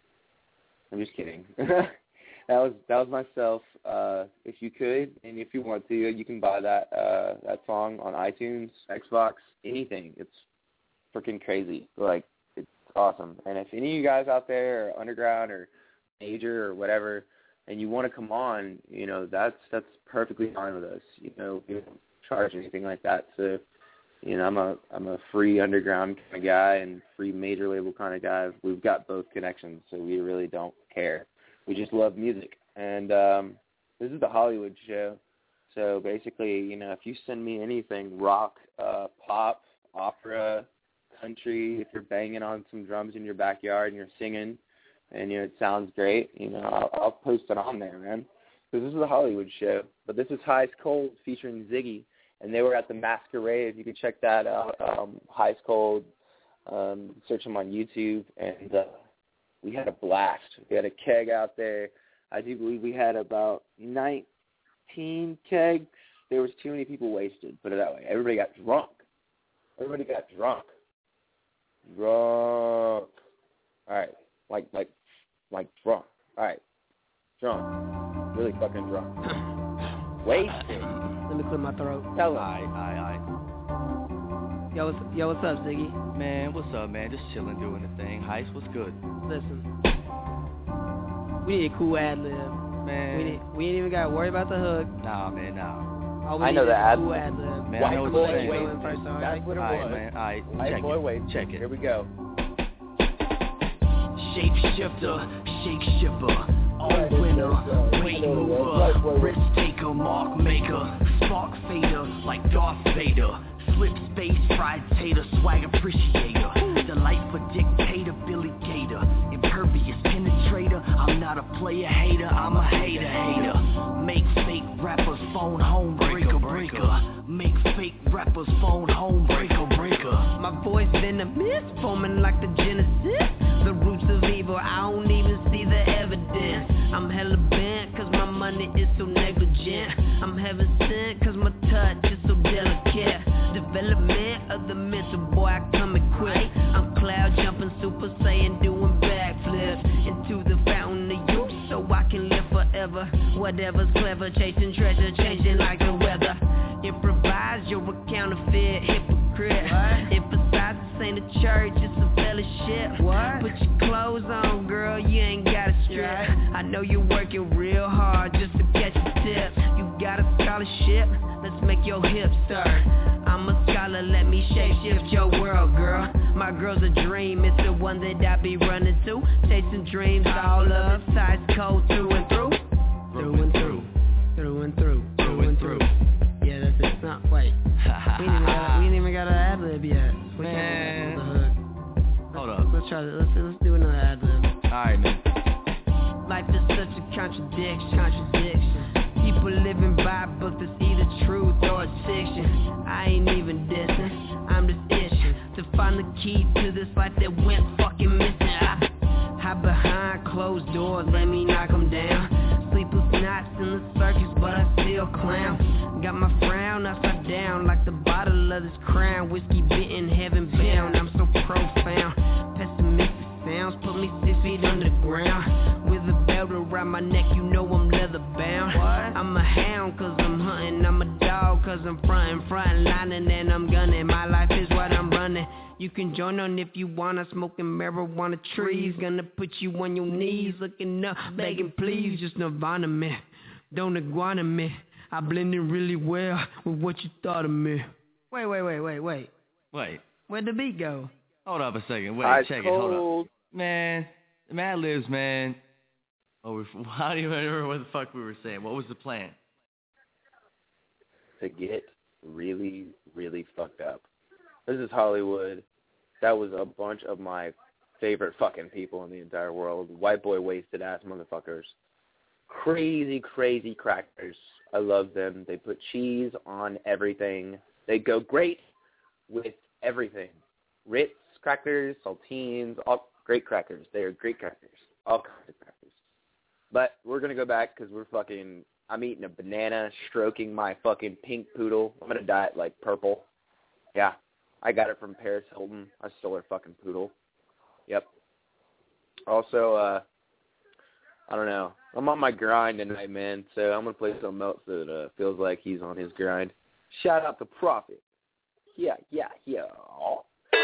I'm just kidding. that was that was myself. Uh, if you could, and if you want to, you can buy that uh, that song on iTunes, Xbox, anything. It's freaking crazy. Like, it's awesome. And if any of you guys out there are underground or major or whatever, and you want to come on, you know, that's that's perfectly fine with us. You know, we don't charge anything like that. So, you know, I'm a I'm a free underground kind of guy and free major label kind of guy. We've got both connections, so we really don't care. We just love music. And um, this is the Hollywood Show. So basically, you know, if you send me anything, rock, uh, pop, opera, country, if you're banging on some drums in your backyard and you're singing, and, you know, it sounds great, you know, I'll, I'll post it on there, man. Because this is the Hollywood Show. But this is High's Cold featuring Ziggy, and they were at the Masquerade. You can check that out, um, High's Cold. Um, search them on YouTube. And uh, we had a blast. We had a keg out there. I do believe we had about nineteen kegs. There was too many people wasted, put it that way. Everybody got drunk. Everybody got drunk. Drunk. All right. Like, like, like drunk. All right. Drunk. Really fucking drunk. Wasted. Let me clear my throat. Tell him. Aye, aye, aye. Yo, what's, yo, what's up, Ziggy? Man, what's up, man? Just chilling, doing the thing. Heist, what's good? Listen. We need a cool ad-lib. Man. We, need, we ain't even got to worry about the hook. Nah, man, nah. All we I need know is the a ad cool ad-lib. Man, I know what you're saying. Wait, wait, first, all That's right? what it All right, was. man. All right. White Check boy, it. wait. Check it. Here we go. Shapeshifter, shake-shipper, all winner, weight mover, risk taker, mark maker, spark fader, like Darth Vader, slip space, fried tater, swag appreciator, the life for dictator, Billy Gator, impervious penetrator, I'm not a player hater, I'm a hater hater, make fake rappers phone home breaker breaker, make fake rappers phone home breaker breaker. My voice venomous, foaming like the Genesis. The roots of evil, I don't even see the evidence. I'm hella bent, cause my money is so negligent. I'm heaven sent, cause my touch is so delicate. Development of the mental boy, I come equipped. I'm cloud jumping, super saiyan, doing backflips into the fountain of youth, so I can live forever. Whatever's clever, chasing treasure, changing like the weather. Improvise, you're a counterfeit hypocrite. Emphasize this ain't a church, it's a fellowship. What? Put your clothes on, girl, you ain't gotta strip. I know you're working real hard just to catch a tip. You got a scholarship, let's make your hips stir. I'm a scholar, let me shape shift your world, girl. My girl's a dream, it's the one that I be running to. Chasing dreams, all up, sides cold through and through. Through and through, through and through, through and through. Yeah, that's it. No, wait. we ain't even got, we ain't even got an ad lib yet. We Man. Got the hook. Hold let's, up. Let's try this. Let's let's do another ad lib. All right, man. Life is such a contradiction. Contradiction. People living by a book that's either truth or it's fiction. I ain't even dissing. I'm just itching to find the key to this life that went fucking missing. I hide behind closed doors, let me knock them down. Sleepless nights in the circus, but I still clown. Got my frown upside down like the bottle of this crown. Whiskey bitten, heaven bound, I'm so profound. Pessimistic sounds put me six feet under the ground. With a belt around my neck, you know I'm leather bound. I'm a hound cause I'm hunting, I'm a dog cause I'm frontin', front lining and I'm gunning. My life is what I'm running. You can join on if you wanna, smoking marijuana trees. Gonna put you on your knees, looking up, begging please. Just Nirvana me, don't iguana me. I blend in really well with what you thought of me. Wait, wait, wait, wait, wait. Wait. Where'd the beat go? Hold up a second. Wait, I check told... it. Hold up. Man, Mad Libs, man. Oh, we, how do you remember what the fuck we were saying? What was the plan? To get really, really fucked up. This is Hollywood. That was a bunch of my favorite fucking people in the entire world. White boy wasted ass motherfuckers. Crazy, crazy crackers. I love them. They put cheese on everything. They go great with everything. Ritz crackers, saltines, all great crackers. They are great crackers. All kinds of crackers. But we're going to go back because we're fucking, I'm eating a banana, stroking my fucking pink poodle. I'm going to dye it like purple. Yeah. I got it from Paris Hilton. I stole her fucking poodle. Yep. Also, uh, I don't know. I'm on my grind tonight, man, so I'm going to play something else that uh, feels like he's on his grind. Shout out to Prophet. Yeah, yeah, yeah. Oh.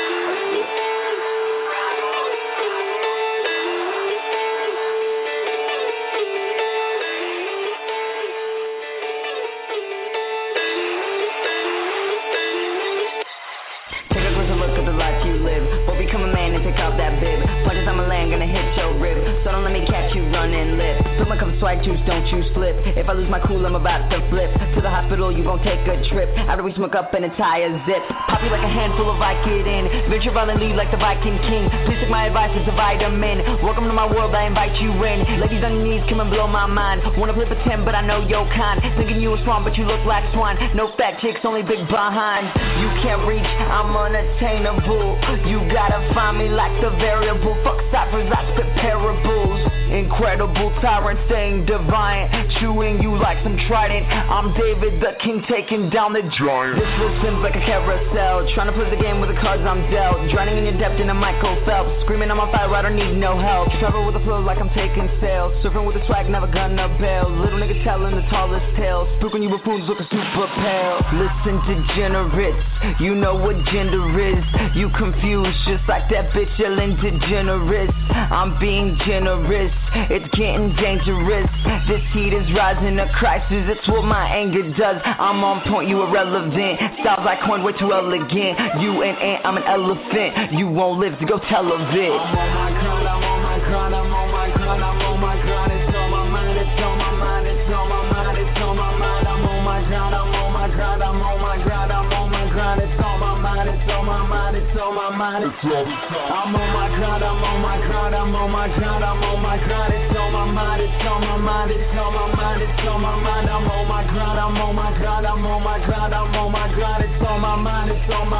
Become a man and take off that bib. Punches on my land, gonna hit your rib. So don't let me catch you running lip. Fill my cup of swag juice, don't you slip. If I lose my cool, I'm about to flip. To the hospital, you gon' take a trip. After we smoke up an entire zip. Pop you like a handful of Vicodin. Venture violently like the Viking King. Please take my advice, it's a vitamin. Welcome to my world, I invite you in. Ladies on your knees, come and blow my mind. Wanna play pretend, but I know your kind. Thinking you was strong, but you look like swine. No fat chicks, only big behind. You can't reach, I'm unattainable. You gotta find me like the variable. Fuck ciphers, I spit parables. Incredible tyrant, staying divine. Chewing you like some trident. I'm David the king, taking down the giant. This will seems like a carousel. Trying to play the game with the cards I'm dealt. Drowning in your depth in a Michael Phelps. Screaming on my fire, I don't need no help. Travel with the flow like I'm taking sails. Surfing with the swag, never gonna bail. Little nigga telling the tallest tales. Spooking you buffoons looking super pale. Listen to degenerates, you know what gender is. You confused just like that bitch Ellen DeGeneres. I'm being generous, it's getting dangerous. This heat is rising, a crisis, it's what my anger does. I'm on point, you irrelevant. Styles I coined way too elegant. You an ant, I'm an elephant. You won't live to go tell of it. I'm on my grind, I'm on my grind, I'm on my grind, I'm on my grind. It's on my mind, it's on my mind, it's on my mind, it's on my mind. I'm on my grind, I'm on my grind, I'm on my grind, I'm on my grind. It's on my mind, it's on my mind, it's on my mind. It's all the time. I'm on my grind, I'm on my grind, I'm on my grind, I'm on my grind. It's on my mind, it's on my mind, it's on my mind, it's on my mind. I'm on my grind, I'm on my grind, I'm on my grind, I'm on my grind. It's on my mind, it's on my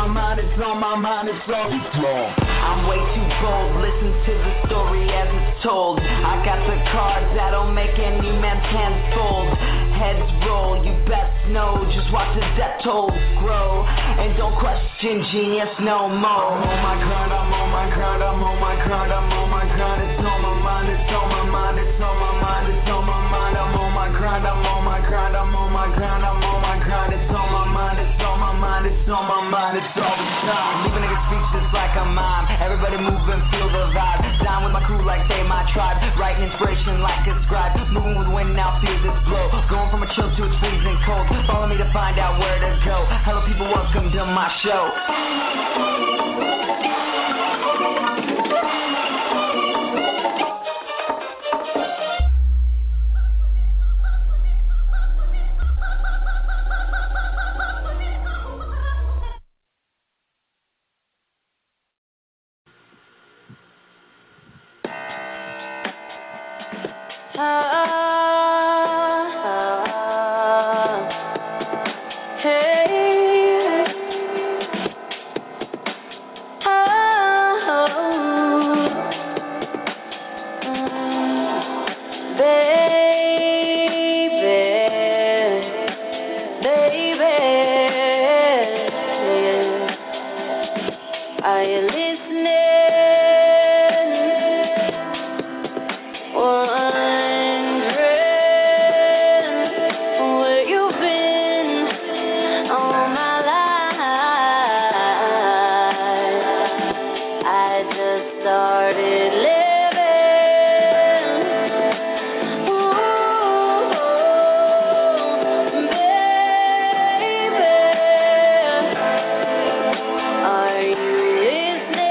my mind, it's on my mind, it's on the floor. I'm way too bold, listen to the story as it's told. I got the cards that'll make any man's hands fold. Heads roll, you best know, just watch the death toll grow. And don't question genius no more. I'm on my grind, I'm on my grind, I'm on my grind, I'm on my grind. It's on my mind, it's on my mind, it's on my mind, it's on my mind. I'm on my grind, I'm on my grind, I'm on my grind, I'm on my grind. It's on my mind, it's on my mind, it's on my mind, it's all the time. Leaving niggas speechless like a mime. Everybody move and feel the vibe. Down with my crew like they my tribe. Writing inspiration like a scribe. Moving with wind now, feel this blow. Going from a chill to it's freezing cold. Follow me to find out where to go. Hello people, welcome to my show. Are you listening?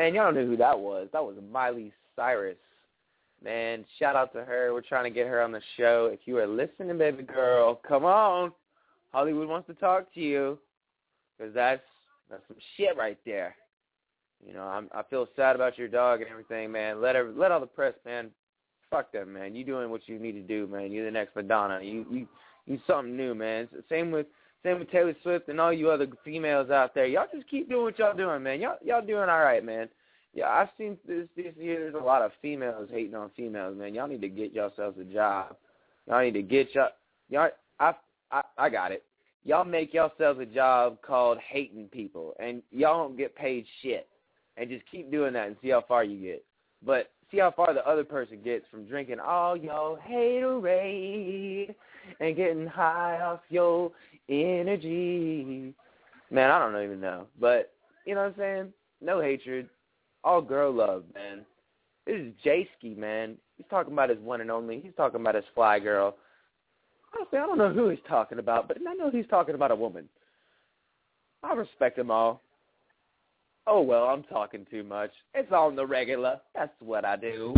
Man, y'all don't know who that was. That was Miley Cyrus. Man, shout out to her. We're trying to get her on the show. If you are listening, baby girl, come on. Hollywood wants to talk to you because that's, that's some shit right there. You know, I'm, I feel sad about your dog and everything, man. Let her, let all the press, man. Fuck them, man. You doing what you need to do, man. You're the next Madonna. You, you, you something new, man. Same with, same with Taylor Swift and all you other females out there. Y'all just keep doing what y'all doing, man. Y'all, y'all doing all right, man. Yeah, I've seen this this year. There's a lot of females hating on females, man. Y'all need to get yourselves a job. Y'all need to get y'all. Y'all, I, I, I got it. Y'all make yourselves a job called hating people, and y'all don't get paid shit. And just keep doing that and see how far you get. But see how far the other person gets from drinking all your haterade and getting high off your energy. Man, I don't even know. But, you know what I'm saying? No hatred. All girl love, man. This is J-Ski, man. He's talking about his one and only. He's talking about his fly girl. Honestly, I don't know who he's talking about, but I know he's talking about a woman. I respect them all. Oh, well, I'm talking too much. It's on the regular. That's what I do.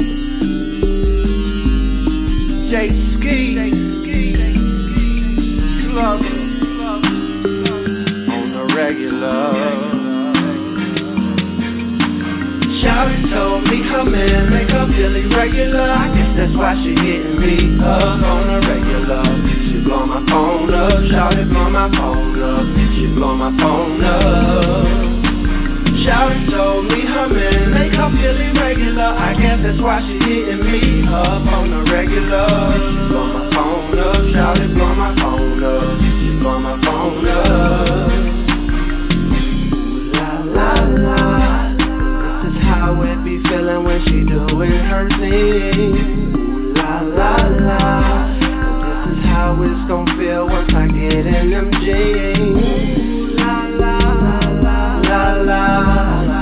J-Ski. Lover. On the regular. Shawty told me her man make her feel irregular. I guess that's why she hitting me up on the regular. She blow my phone up. Shawty blow my phone up. She blow my phone up. Shawty told me her man make her feel irregular. I guess that's why she hitting me up on the regular. She blow my phone up. Shawty blow my phone up. She blow my phone up. Ooh, la la la. This is how it be feeling when she doing her thing. Ooh, la la la. This is how it's gon' feel once I get in them jeans. Ooh, la la la la la la.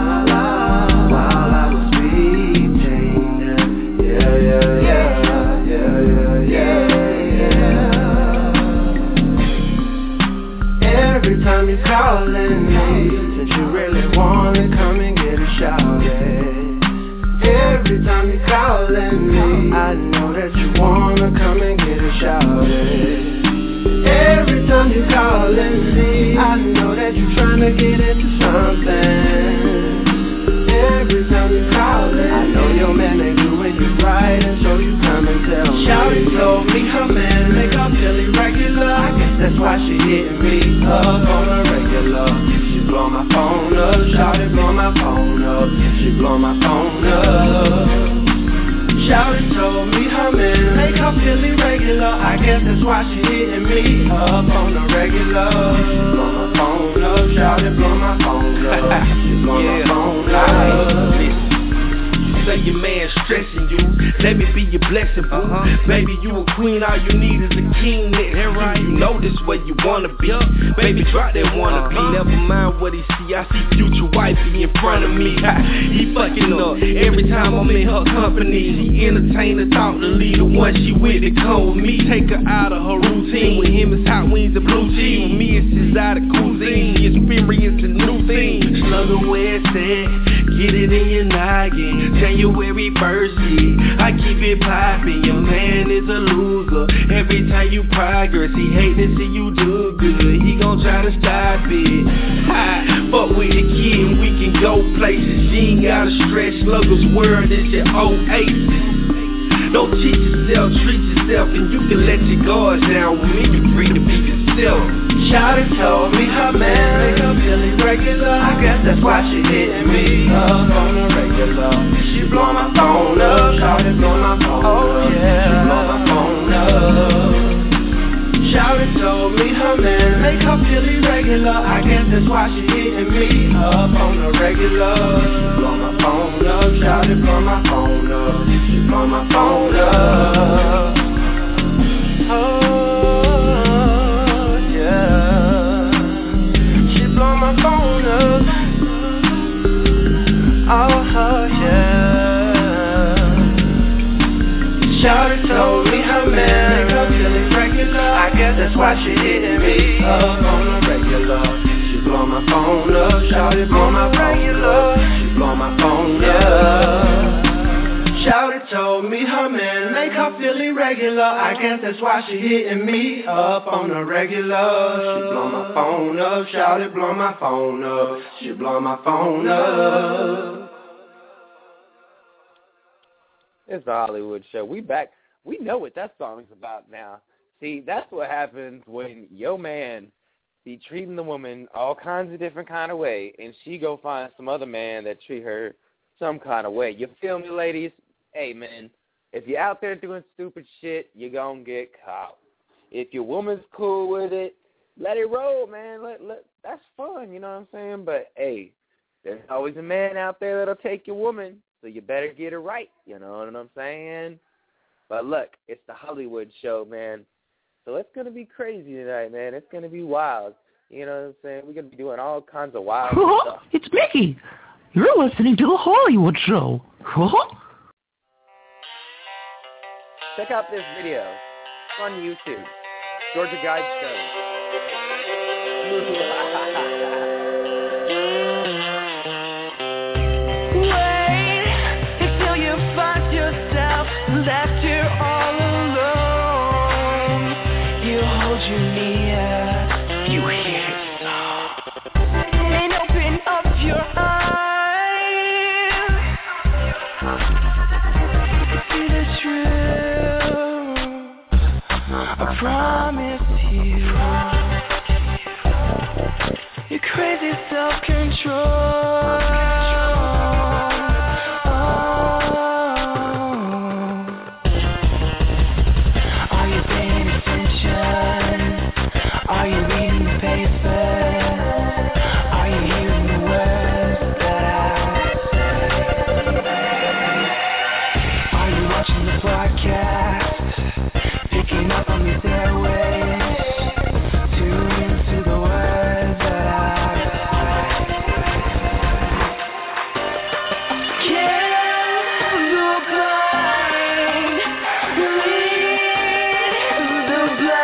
Every time you callin' me, since you really wanna come and get a shout at. Every time you callin' me, I know that you wanna come and get a shout at. Every time you callin' me, I know that you tryna get into something. Every time you callin', I know your man ain't doing you right, and so you come and tell me. Shawty told me her man make her feel irregular. I guess that's why she hitting me up on the regular. She blow my phone up. Shawty blow my phone up. She blow my phone up. Shawty told me her man make her feel irregular. I guess that's why she hitting me up on the regular. She blow my phone up. Shawty blow my phone up. She blow yeah. my phone up. Say your man stressing you, let me be your blessing, boo. Uh-huh. Baby, you a queen, all you need is a king next to right. you. You know this where you wanna be. Baby, drop that wanna be. Uh-huh. Never mind what he see, I see future wifey in front of me. He fucking up every time I'm in her company. She entertain the thought to lead the one she with to come with me. Take her out of her routine. With him it's hot wings and blue cheese. With me it's exotic cuisine. Experience a new thing. Slug her where it's at. Get it in your noggin. January first, I keep it poppin'. Your man is a loser. Every time you progress, he hate to see you do good. He gon' try to stop it. Ha, fuck with the kid, we can go places. She ain't gotta stress. Slugger's world is your oasis. Don't cheat yourself, treat yourself, and you can let your guards down. With me, you free to be yourself. Shawty told me her man make her feel irregular. I guess that's why she hitting me up on the regular. She blow my phone up. Shawty blow my phone oh, up. Yeah. She blow my phone up. Shawty told me her man make her feel irregular. I guess that's why she hitting me up on the regular. She blow my phone up. Shawty blow my phone up. She blow my phone up. Oh. My phone up. Oh, yeah. Shawty told me her man make her feel irregular. I guess that's why she hitting me up on the regular. She blow my phone up. Shawty blow my regular. She blow my phone up. Shawty told me her man make her feel irregular. I guess that's why she hitting me up on the regular. She blow my phone up. Shawty blow my phone up. She blow my phone up. It's the Hollywood Show. We back. We know what that song's about now. See, that's what happens when your man be treating the woman all kinds of different kind of way, and she go find some other man that treat her some kind of way. You feel me, ladies? Hey, man, if you're out there doing stupid shit, you're going to get caught. If your woman's cool with it, let it roll, man. Let, let, that's fun, you know what I'm saying? But, hey, there's always a man out there that'll take your woman, so you better get it right, you know what I'm saying? But, look, it's the Hollywood Show, man. So it's going to be crazy tonight, man. It's going to be wild. You know what I'm saying? We're going to be doing all kinds of wild stuff. It's Mickey. You're listening to the Hollywood Show. Check out this video. It's on YouTube. Georgia Guide Show. Wait until you find yourself left here all alone. You hold your near, you hear it sob, and open up your eyes. See the truth. I promise you, your crazy self-control. Are you paying attention? Are you reading the paper? Are you hearing the words that I say? Are you watching the broadcast? Picking up on these airwaves, tune into the words that I say. Can the blind lead the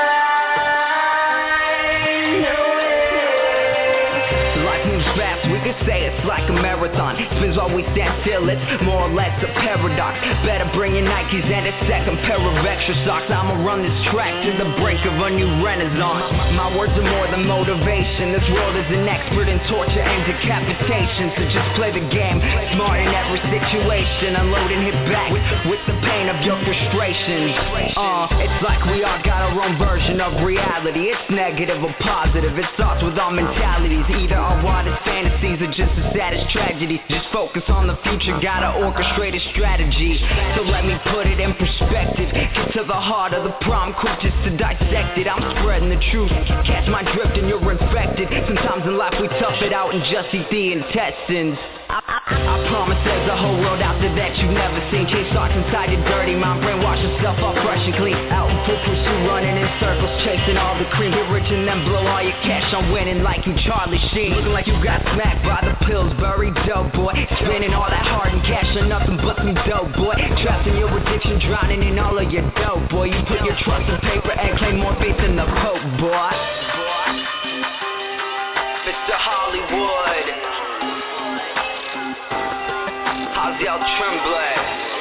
blind away? Life moves fast, we could say it's like a marathon. Spins while we stand still, it's more or less a paradox. Better bring your Nikes and a second pair of extra socks. I'ma run this track to the brink of a new renaissance. My words are more than motivation. This world is an expert in torture and decapitation. So just play the game, smart in every situation. Unload and hit back with, with the pain of your frustration. Uh, it's like we all got our own version of reality. It's negative or positive, it starts with our mentalities. Either our wildest fantasies or just the saddest tragedies. Just focus on the future, gotta orchestrate a strategy. So let me put it in perspective. Get to the heart of the problem, quick just to dissect it. I'm spreading the truth, catch my drift and you're infected. Sometimes in life we tough it out and just eat the intestines. I, I, I promise there's a whole world out there that you've never seen. Chase thoughts inside your dirty mind, brainwash yourself all fresh and clean. Out in full pursuit, running in circles, chasing all the cream. Get rich and then blow all your cash on winning like you Charlie Sheen. Looking like you got smacked by the Pillsbury dope boy. Spending all that hard and cash on nothing but some dope boy. Trapped in your addiction, drowning in all of your dope boy. You put your trust in paper and claim more faith than the Pope boy. Mister Hollywood, Hazel Tremblay,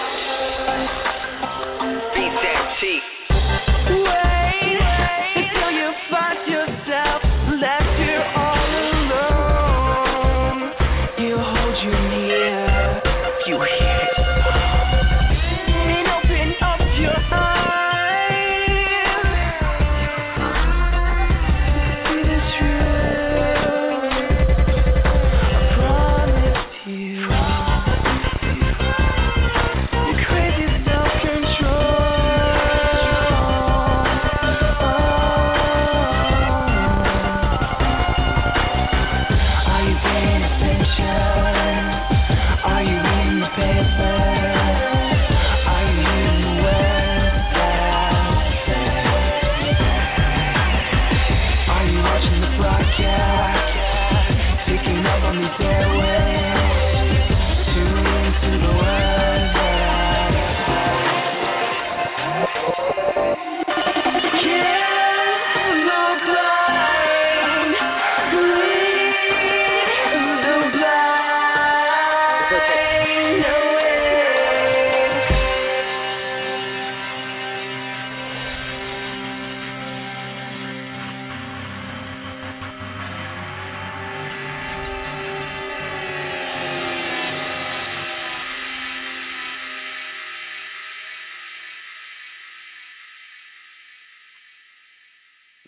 Beats Antique. Wait until you find yourself left here all alone. You hold your near, you hear it sob, and open up your eyes. See the truth. I promise you. Your crazy self-control.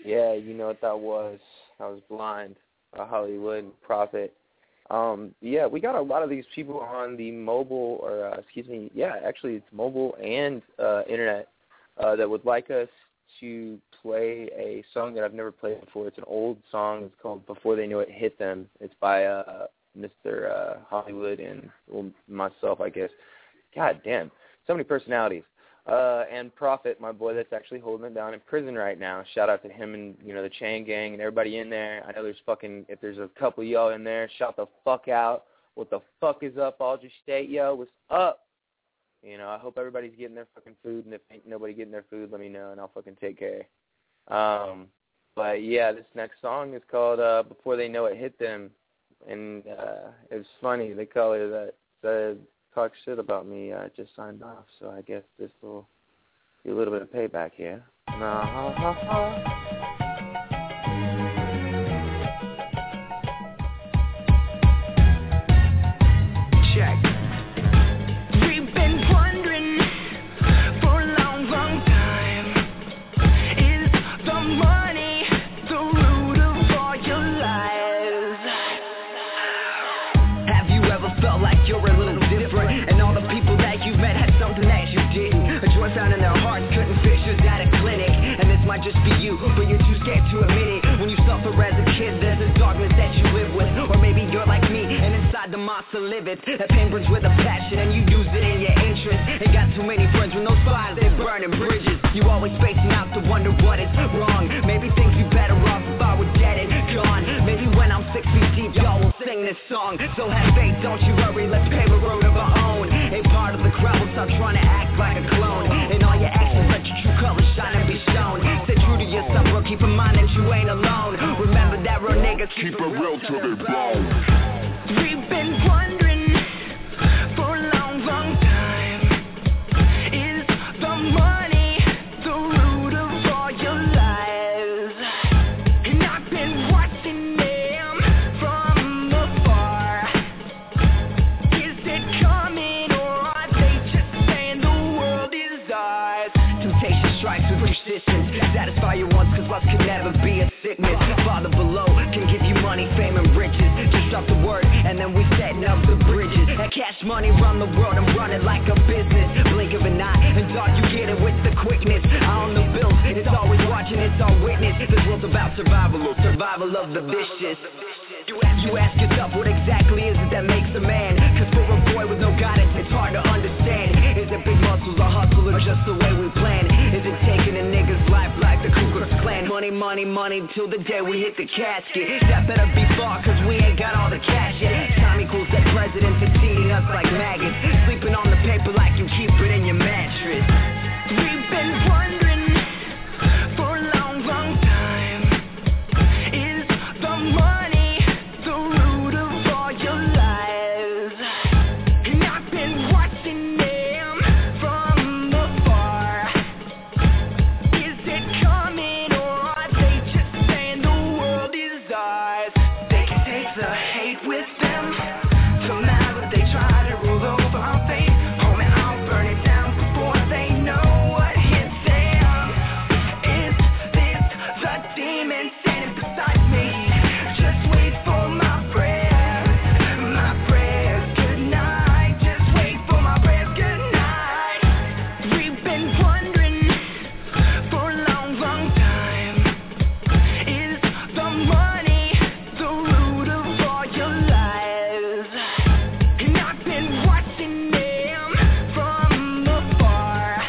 Yeah, you know what that was. I was blind. Uh, Hollywood Prophet. Um, yeah, we got a lot of these people on the mobile, or uh, excuse me, yeah, actually it's mobile and uh, internet uh, that would like us to play a song that I've never played before. It's an old song. It's called Before They Know It Hit Them. It's by uh, Mister Uh, Hollywood and well, myself, I guess. God damn, so many personalities. Uh, and Prophet, my boy that's actually holding it down in prison right now. Shout out to him and, you know, the Chain Gang and everybody in there. I know there's fucking, if there's a couple of y'all in there, shout the fuck out. What the fuck is up, Aldrich State, yo? What's up? You know, I hope everybody's getting their fucking food, and if ain't nobody getting their food, let me know, and I'll fucking take care. Um, but, yeah, this next song is called uh, Before They Know It Hit Them, and uh, it was funny. The color that said, talk shit about me, I just signed off, so I guess this will be a little bit of payback here. Uh-huh. Check. We've been wondering for a long, long time. Is the money the root of all your lives? Have you ever felt like you're a little different, and all the people that you met had something that you didn't? A joy sound in their hearts couldn't fix yours at a clinic, and this might just be you, but you're too scared to admit it. When you suffer as a kid, there's a darkness that you live with, or maybe you're like me, and inside the monster liveth. That pain burns with a passion, and you use it in your interest. Ain't got too many friends when those fires, they're burning bridges. You always spacing out to wonder what is wrong. Maybe think you better off if I were dead and gone. Maybe when I'm six feet deep, y'all will sing this song. So have faith, don't you worry, let's pave a road of our own. Ain't part of the crowd, we'll stop trying to act like a clone. In all your actions, let your true colors shine and be shown. Stay true to yourself, bro, keep in mind that you ain't alone. Remember that real niggas keep it real to their bone. We've been wondering for a long, long time. Is the money the root of all your lives? And I've been watching them from afar. Is it coming, or are they just saying the world is ours? Temptation strikes with persistence. Satisfy your wants, cause lust could never be a sickness. Father below can give you money, fame, and riches. Just drop the word, and then we setting up the bridges. That cash money run the world, I'm running like a business. Blink of an eye, and dog, you get it with the quickness. I own the bills, it's always watching, it's all witness. This world's about survival, survival of the vicious. You ask, you ask yourself, what exactly is it that makes a man? Cause for a boy with no guidance, it's hard to understand. Is it big muscles or hustle, or just the way we plan? Is it taking a nigga's life like the Ku Klux Klan? Money, money, money, till the day we hit the casket. That better be far, cause we ain't got all the cash yet. Time equals that president succeeding us like maggots. Sleeping on the paper like you keep it in your mattress. We've been wondering for a long, long time. Is the money the root of all your lives? And I've been watching them from afar. Is it coming, or are they just saying the world is ours? They can take the hate with them. So now that they try to rule over our fate, homie, I'll burn it down before they know what hits them. Is this the demon standing beside me? Just wait for my prayers, my prayers, good night. Just wait for my prayers, good night. We've been wondering for a long, long time. Is the money the root of all your lives? And I've been watching them from afar.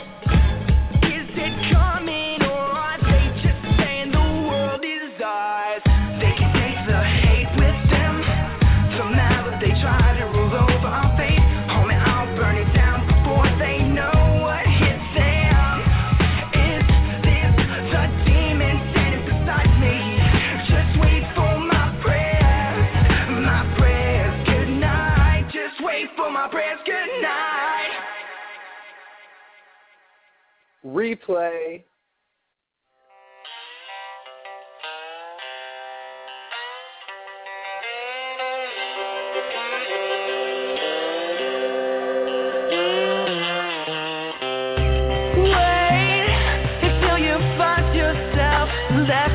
Is it coming, or are they just saying the world is ours? They can take the hate with them. So now that they try to rule over our fate, homie, I'll burn it down before they know what hits them. Is this the demon standing beside me? Just wait for my prayers, my prayers, good night. Just wait for my prayers, good night. Replay. Wait until you find yourself left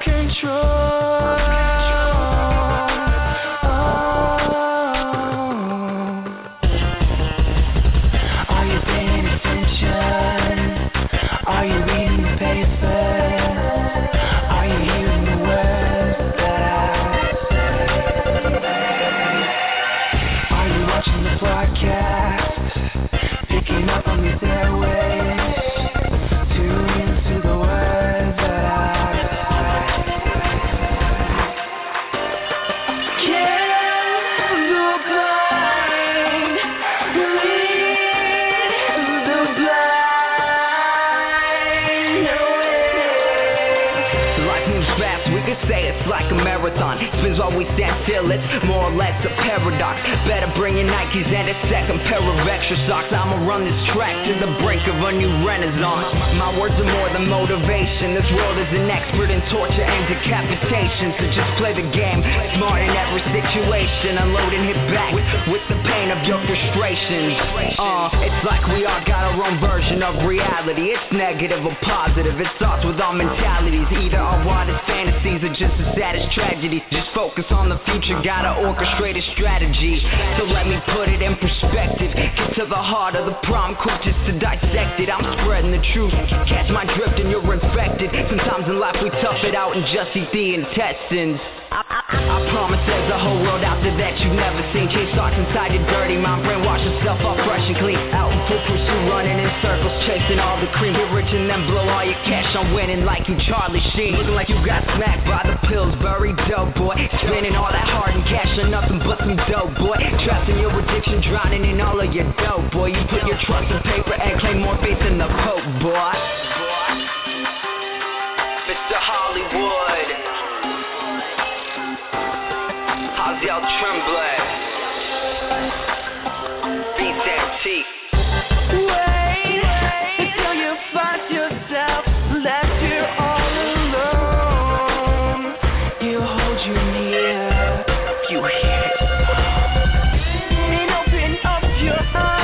It's negative or positive, it starts with our mentalities. Either our wildest fantasies or just as sad as tragedy. Just focus on the future, gotta orchestrate a strategy. So let me put it in perspective. Get to the heart of the problem, quick just to dissect it. I'm spreading the truth, catch my drift and you're infected. Sometimes in life we tough it out and just eat the intestines. I, I, I promise there's a whole world out there that you've never seen. Chase thoughts inside your dirty mind, brainwash yourself all fresh and clean. Out in full pursuit, running in circles, chasing all the cream. Get rich and then blow all your cash on winning like you Charlie Sheen. Looking like you got smacked by the Pillsbury dope boy. Spending all that hard and cash on nothing but some dope boy. Trapped in your addiction, drowning in all of your dope boy. You put your trust in paper and claim more faith than the Pope boy. Mister Hollywood, Haziel Tremblay, Beats Antique. Wait until you find yourself left here all alone. You hold you near, you hear it. And open up your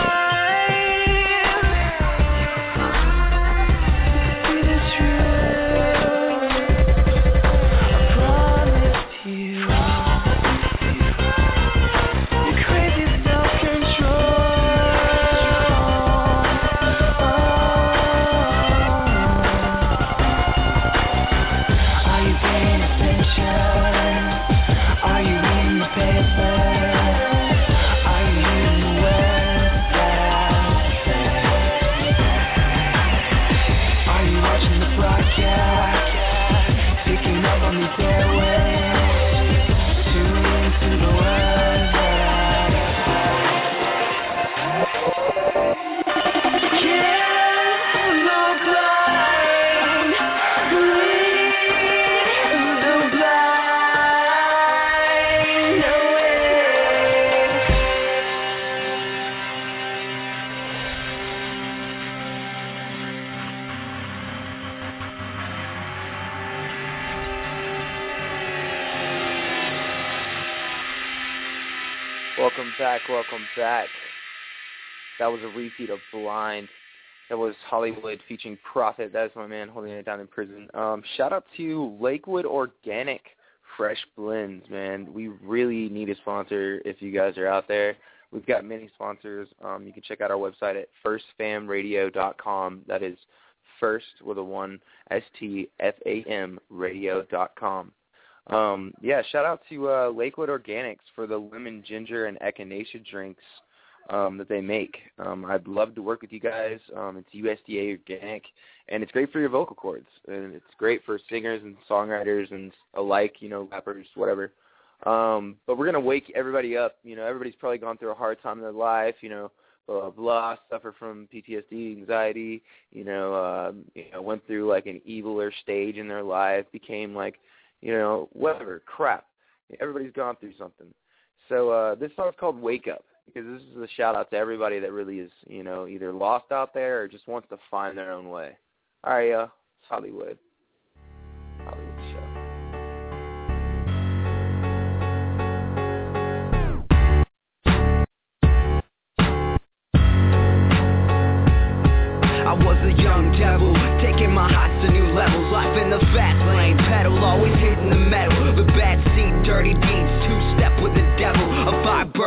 eyes to see the truth. I promised you. Welcome back, welcome back. That was a repeat of Blind. That was Hollywood featuring Prophet. That is my man holding it down in prison. Um, shout out to Lakewood Organic Fresh Blends, man. We really need a sponsor if you guys are out there. We've got many sponsors. Um, you can check out our website at first fam radio dot com. That is first with a one, S T F A M radio dot com. Um, yeah, shout out to uh, Lakewood Organics for the lemon, ginger, and echinacea drinks um, that they make. Um, I'd love to work with you guys. Um, it's U S D A organic, and it's great for your vocal cords. And it's great for singers and songwriters and alike, you know, rappers, whatever. Um, but we're going to wake everybody up. You know, everybody's probably gone through a hard time in their life, you know, blah, blah, blah, suffer from P T S D, anxiety, you know, uh, you know, went through like an eviler stage in their life, became like, you know, whatever, crap. Everybody's gone through something. So uh, this song's called Wake Up, because this is a shout-out to everybody that really is, you know, either lost out there or just wants to find their own way. All right, uh, it's Hollywood. Hollywood Show. I was a young devil, taking my hearts to new levels. Life in the fast lane, pedal always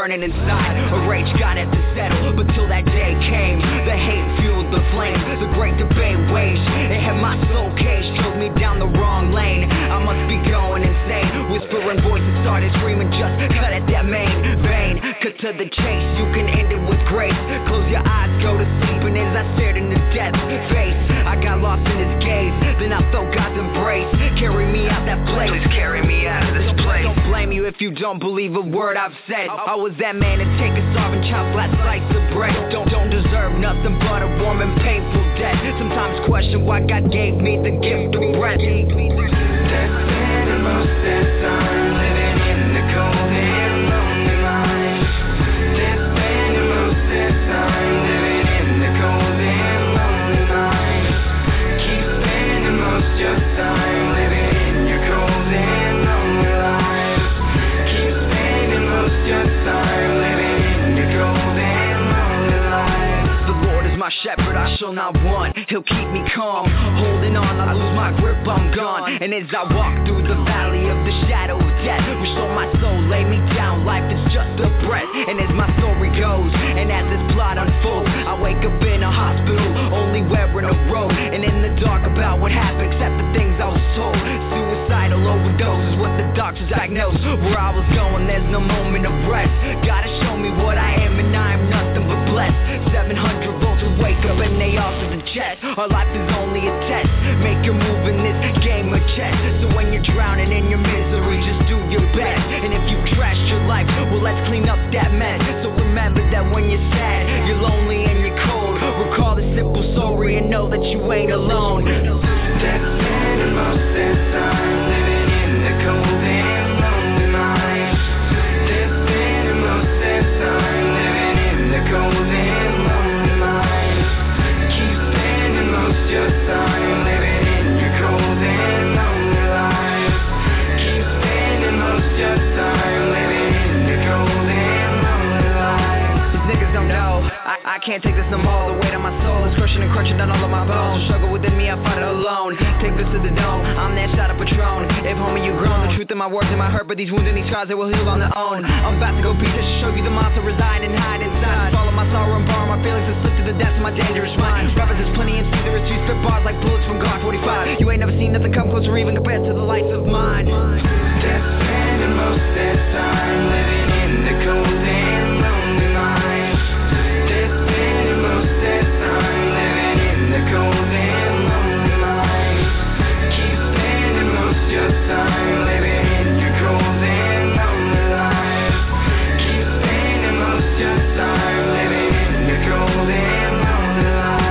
burning inside. A rage God had to settle, but till that day came, the hate fueled the flame. The great debate waged, it had my soul caged, drove me down the wrong lane. I must be going insane. Whispering voices started screaming, just cut at that main vein. Cut to the chase, you can end it with grace. Close your eyes, go to sleep, and as I stared into death's face, I got lost in his gaze. Then I felt God's embrace. Carry me out that place. Please carry me out of this place. Don't blame you if you don't believe a word I've said. I was that man to take a starving child's last slice of bread. Don't don't deserve nothing but a warm and painful death. Sometimes question why God gave me the gift of breath. They're spending most of their time living in the cold and lonely lives. They're spending most of their time living in the cold and lonely lives. Keep spending most of your time living in your cold and lonely lives. Keep spending most of your time living in your cold and lonely lives. The Lord is my shepherd, I shall not want. He'll keep me calm. Holding on, I lose my grip, I'm gone. And as I walk through the valley of the shadow of death, restore my soul, lay me down, life is just a breath. And as my story goes, and as this plot unfolds, I wake up in a hospital, only wearing a robe. And in the dark about what happened, except the things I was told. Suicidal overdose is what the doctors diagnosed. Where I was going, there's no moment of rest. Gotta show me what I am, and I am nothing but blessed. seven hundred volts will wake up, and they all to the chest. Our life is only a test. Make your move in this game of chess. So when you're drowning in your misery, just do your best. And if you trashed your life, well, let's clean up that mess. So remember that when you're sad, you're lonely and you're cold, recall the simple story and know that you ain't alone. They're spending most of their time living in the cold and lonely lives. They're spending most of their time living in the cold and lonely lives. Keep spending most of your time living in your cold and lonely lives. Keep spending most of your time living in your cold and lonely lives. These niggas don't know, I, I can't take this no more. The weight of my soul is crushing and crunching down all of my bones. Struggle within me, I fight it alone. Take this to the dome, I'm that shot of Patron. If homie you grown, the truth in my words and my hurt, but these wounds and these scars, they will heal on their own. I'm about to go beat this to show you the monster reside and hide inside. Follow my sorrow and borrow my feelings and slip to the depths of my dangerous mind. Rappers, there's plenty and see there is two spit bars like bullets from Glock forty-five. You ain't never seen nothing come close or even compared to the lights of mine. They're spending most of their time living in the cold and lonely lives. They're spending most of their time living in the cold and lonely lives. Keep spending most of your time living in your cold and lonely lives. Keep spending most of your time living in your cold and lonely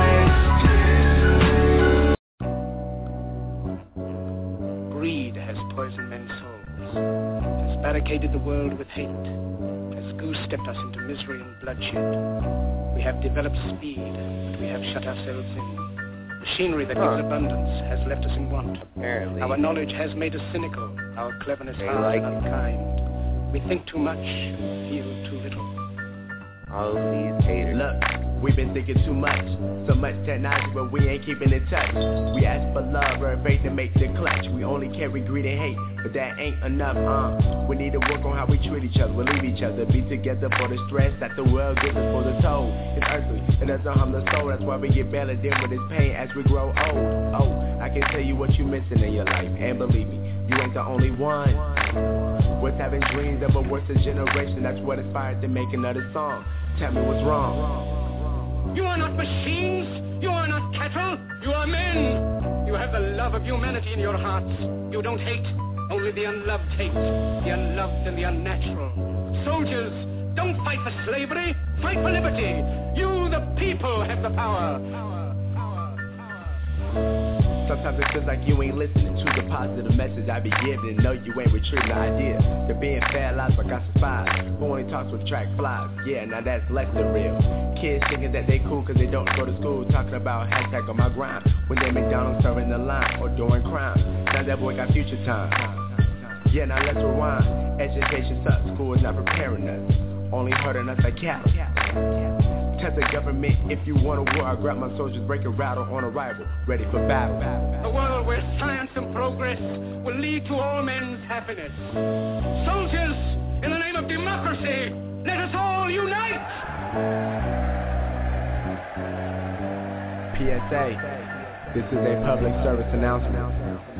lives. Greed has poisoned men's souls, has barricaded the world with hate, has goose-stepped us into misery and bloodshed. We have developed speed, but we have shut ourselves in. Machinery that Huh. gives abundance has left us in want. Apparently. Our knowledge has made us cynical, our cleverness They hard like and unkind. We think too much, feel too little. All these haters. Look, we've been thinking too much. So much technology, but we ain't keeping in touch. We ask for love, or faith to make the clutch. We only carry greed and hate, but that ain't enough, uh. We need to work on how we treat each other, believe each other, be together for the stress that the world gives us for the toll. It's earthly, it doesn't harm the soul. That's why we get better deal with this pain as we grow old. Oh, I can tell you what you're missing in your life, and believe me, you ain't the only one. What's having dreams of a worse generation? That's what inspired to make another song. Tell me what's wrong. You are not machines. You are not cattle. You are men. You have the love of humanity in your hearts. You don't hate. Only the unloved hate. The unloved and the unnatural. Soldiers, don't fight for slavery. Fight for liberty. You, the people, have the power. Sometimes it feels like you ain't listening to the positive message I be giving. No, you ain't retrieving the idea. They're being fed lies like I survived. Who only talks with track flies? Yeah, now that's less than real. Kids thinking that they cool cause they don't go to school. Talking about hashtag on my grind. When they McDonald's serving the line or doing crime. Now that boy got future time. Yeah, now let's rewind. Education sucks. School is not preparing us. Only hurting us like cattle. Tell the government if you want a war. I grab my soldiers, break a rattle on arrival, ready for battle. A world where science and progress will lead to all men's happiness. Soldiers, in the name name of democracy, let us all unite! P S A, this is a public service announcement.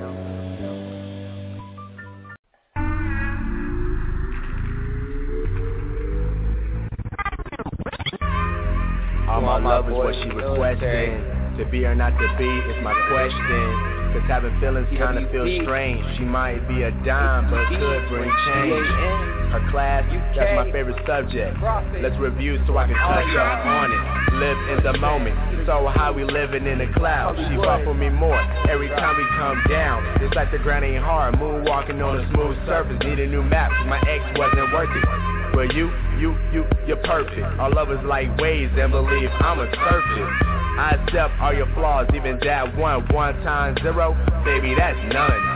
All my love is what she requesting. To be or not to be is my question. Cause having feelings kinda feel strange. She might be a dime but could bring change. Her class, that's my favorite subject. Let's review so I can touch her on it. Live in the moment, so how we living in the clouds. She fought for me more every time we come down. It's like the ground ain't hard, moonwalking on a smooth surface. Need a new map cause my ex wasn't worth it. But you, you, you, you're perfect. Our love is like waves and believe I'm a surface. I accept all your flaws, even that one, one times zero, baby, that's none.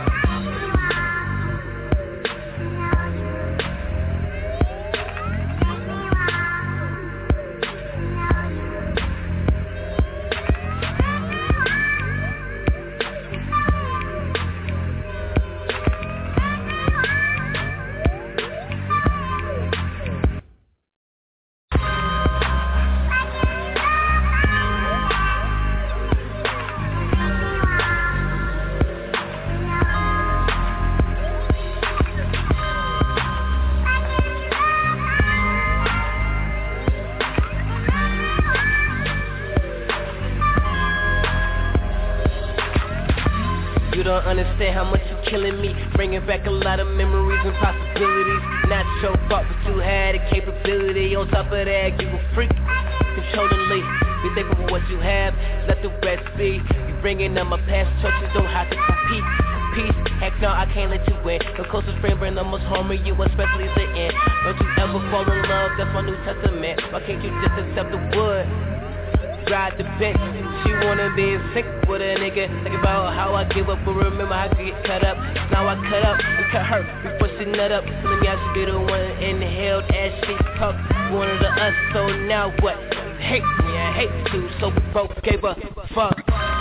Understand how much you're killing me, bringing back a lot of memories and possibilities. Not your fault, but you had a capability. On top of that, you a freak, controllingly. Be thankful for what you have, let the rest be. You bringing up my past churches, don't have to compete. Peace, heck no, I can't let you in. Your closest friend bring the most harm in you, especially the end. Don't you ever fall in love, that's my New Testament. Why can't you just accept the wood? Ride the bench, she wanna be in sync with a nigga. Think about how I give up, but remember how I get cut up. Now I cut up and cut her before she nut up. Telling me I should be the one inhaled as she talk. One of the us, so now what? Hate me, I hate you, so we both gave a fuck.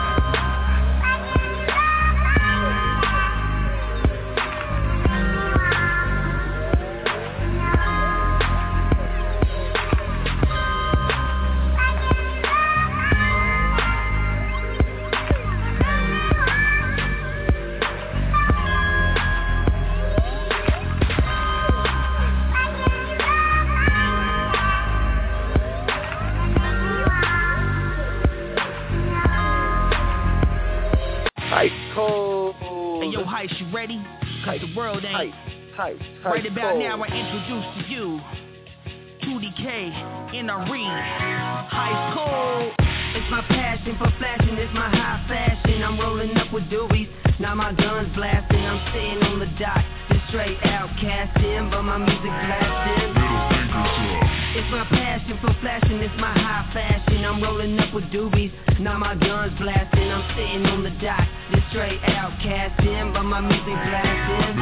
You ready? Cause the world ain't hype, hype, right about cold. now I introduce to you two D K N R E High School. It's my passion for flashing, it's my high fashion. I'm rolling up with doobies, now my guns blasting. I'm sitting on the dock, just straight outcasting, but my music blasting. It's my passion for flashing, it's my high fashion. I'm rolling up with doobies, now my guns blasting. I'm sitting on the dock, just straight outcasting, but my music blasting.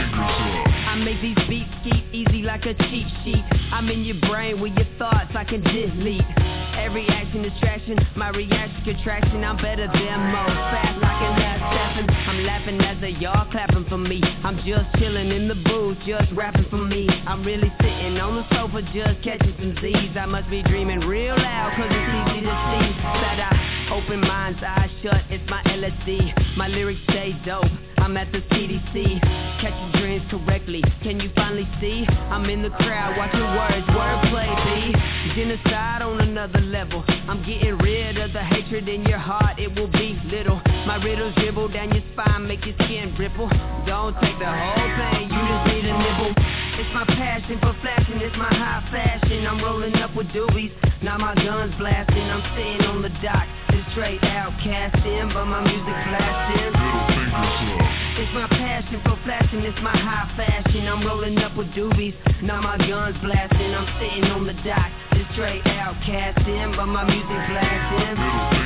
I make these beats skeet easy like a cheat sheet. I'm in your brain with your thoughts I can delete. Every action distraction, my reaction contraction. I'm better than most, fast like an assassin. I'm laughing as they y'all clapping for me. I'm just chilling in the booth, just rapping for me. I'm really sitting on the sofa, just catching some Z's. I must be dreaming real loud, cause it's easy to see that I open minds, eyes shut, it's my L S D. My lyrics stay dope, I'm at the C D C. Catching dreams correctly, can you finally see? I'm in the crowd, watching words, wordplay be genocide on another level. I'm getting rid of the hatred in your heart, it will be little. My riddles dribble down your spine, make your skin ripple. Don't take the whole thing, you just need a nibble. It's my passion for flashing, it's my high fashion. I'm rolling up with doobies, now my guns blasting. I'm sitting on the dock, just straight outcasting, but my music blasting. It's my passion for flashing, it's my high fashion. I'm rolling up with doobies, now my guns blasting. I'm sitting on the dock, just straight outcasting, but my music blasting.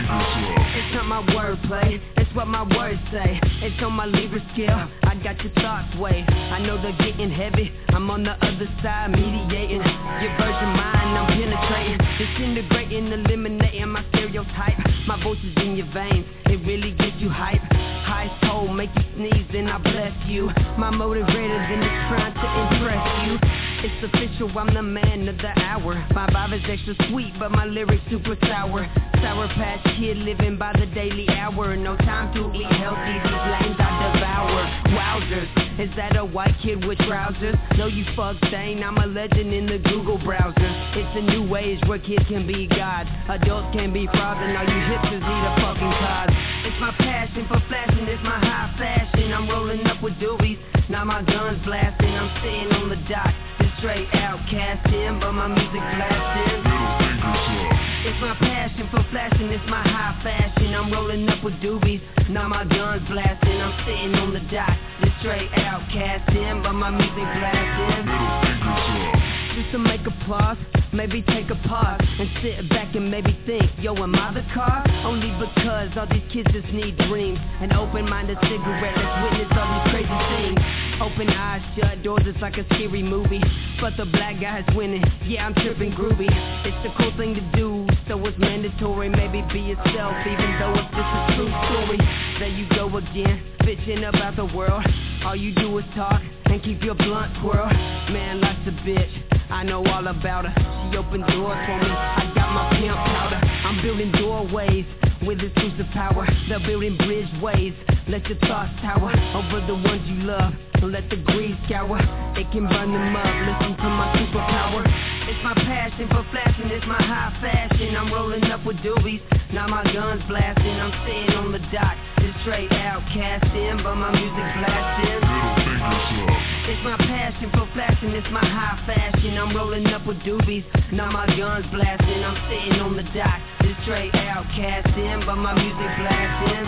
It's not my wordplay, it's what my words say. It's on my Libra scale, I got your thoughts way. I know they're getting heavy, I'm on the other side mediating. Your virgin mind, I'm penetrating, disintegrating, eliminating my stereotype. My voice is in your veins, it really gets you hype. High soul, make you sneeze, then I bless you. My motivator, then it's trying to impress you. It's official, I'm the man of the hour. My vibe is extra sweet, but my lyrics super sour. Sour Patch Kid living by the daily hour. No time to eat healthy, these lanes I devour. Wowzers, is that a white kid with trousers? No, you fuck Dane, I'm a legend in the Google browser. It's a new age where kids can be God. Adults can be frauds, and all you hipsters need a fucking cause. It's my passion for flashing, it's my high fashion. I'm rolling up with doobies, now my gun's blasting. I'm sitting on the dock, just straight out casting, but my music blasting. It's my passion for flashing, it's my high fashion. I'm rolling up with doobies, now my gun's blasting. I'm sitting on the dock, just straight out casting, but my music blasting. Just to make applause, maybe take a pause and sit back and maybe think, yo, am I the cause? Only because all these kids just need dreams. An open-minded cigarette, let's witness all these crazy things. Open eyes, shut doors, it's like a scary movie. But the black guy's winning, yeah, I'm tripping groovy. It's the cool thing to do, so it's mandatory. Maybe be yourself, even though it's just a true story. There you go again, bitching about the world. All you do is talk and keep your blunt twirl. Man, life's a bitch, I know all about her. She opened doors for me, I got my pimp powder. I'm building doorways with exclusive power. They're building bridgeways, let your thoughts tower over the ones you love. Let the grease scour, it can burn them up. Listen to my superpower. It's my passion for flashing, it's my high fashion. I'm rolling up with doobies, now my gun's blasting. I'm sitting on the dock, just straight out casting, but my music blasting. It's my passion for flashing, it's my high fashion. I'm rolling up with doobies, now my gun's blasting. I'm sitting on the dock, just straight out casting, but my music blasting.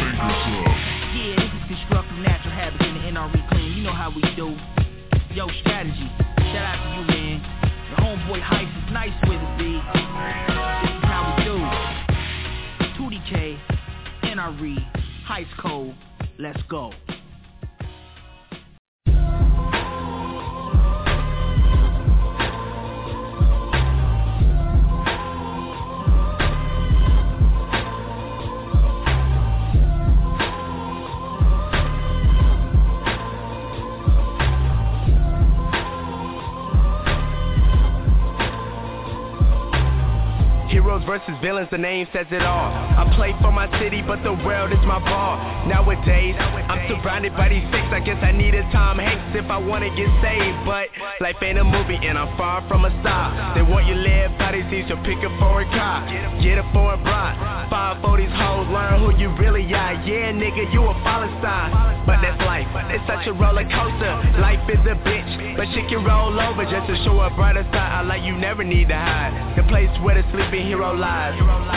Yeah, this is Constructive Natural Habits in the N R E Clean. You know how we do. Yo, Strategy, shout out to you, man. Your homeboy Heist is nice with it, B. This is how we do. two D K, N R E, Heist Code, let's go. Heroes versus villains, the name says it all. I play for my city, but the world is my ball. Nowadays, I'm surrounded by these fakes. I guess I need a Tom Hanks if I wanna get saved. But life ain't a movie and I'm far from a star. They want you live by these seats, so pick a foreign car. Get a foreign bride. Five for these hoes, learn who you really are. Yeah, nigga, you a fallen star. But that's life, it's such a roller coaster. Life is a bitch, but shit can roll over just to show a brighter side. I like you never need to hide. The place where the sleeping hero lies.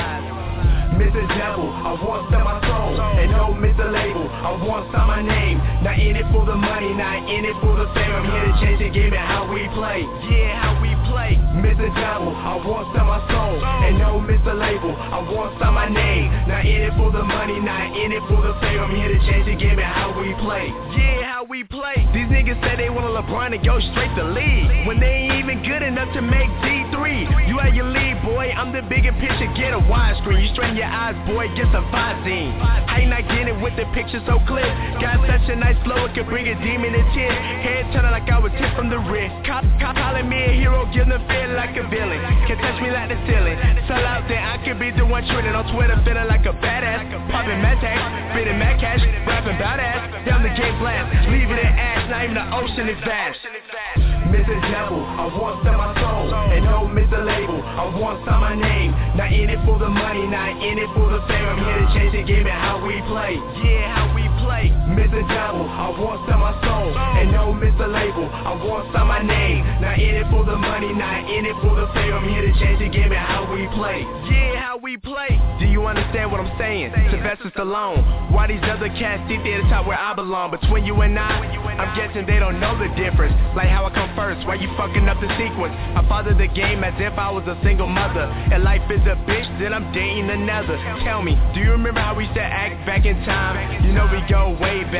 Mister Devil, I want some my soul, and no Mister Label, I want some my name. Not in it for the money, not in it for the fame. I'm here to change the game and how we play. Yeah, how we play. Mister Devil, I want some my soul, and no Mister Label, I want some my name. Not in it for the money, not in it for the fame. I'm here to change the game and how we play. Yeah, how we play. These niggas say they want a LeBron to go straight to league, when they ain't even good enough to make D three. You at your lead, boy, I'm the bigger picture, get a widescreen. You strain your eyes, boy, get some Visine. I ain't not getting it with the picture so clear. Got such a nice flow, it could bring a demon to tears. Head turning like I was hit from the rear. Cop, cop calling me a hero, give them feel like a villain. Can touch me like the ceiling. Sell out there, I could be the one trending on Twitter, feeling like a badass. Popping mad tags, spitting mad cash, rapping badass. Down the game blast, leaving it ash, not even the ocean is vast. Mister Devil, I want some my soul, and no Mister Label, I want some my name. Not in it for the money, not in it for the fame. I'm here to change the game and how we play. Yeah, how we play. Mister Devil, I want some my soul, and no Mister Label, I want some my name. Not in it for the money, not in it for the fame. I'm here to change the game and how we play. Yeah, how we play. Do you understand what I'm saying? Sylvester Stallone. Why these other cats think they're the top where I belong? Between you and I, I'm guessing they don't know the difference. Like how I come first, why you fucking up the sequence? I father the game as if I was a single mother. And life is a bitch, then I'm dating another. Tell me, do you remember how we used to act back in time? You know we go way back.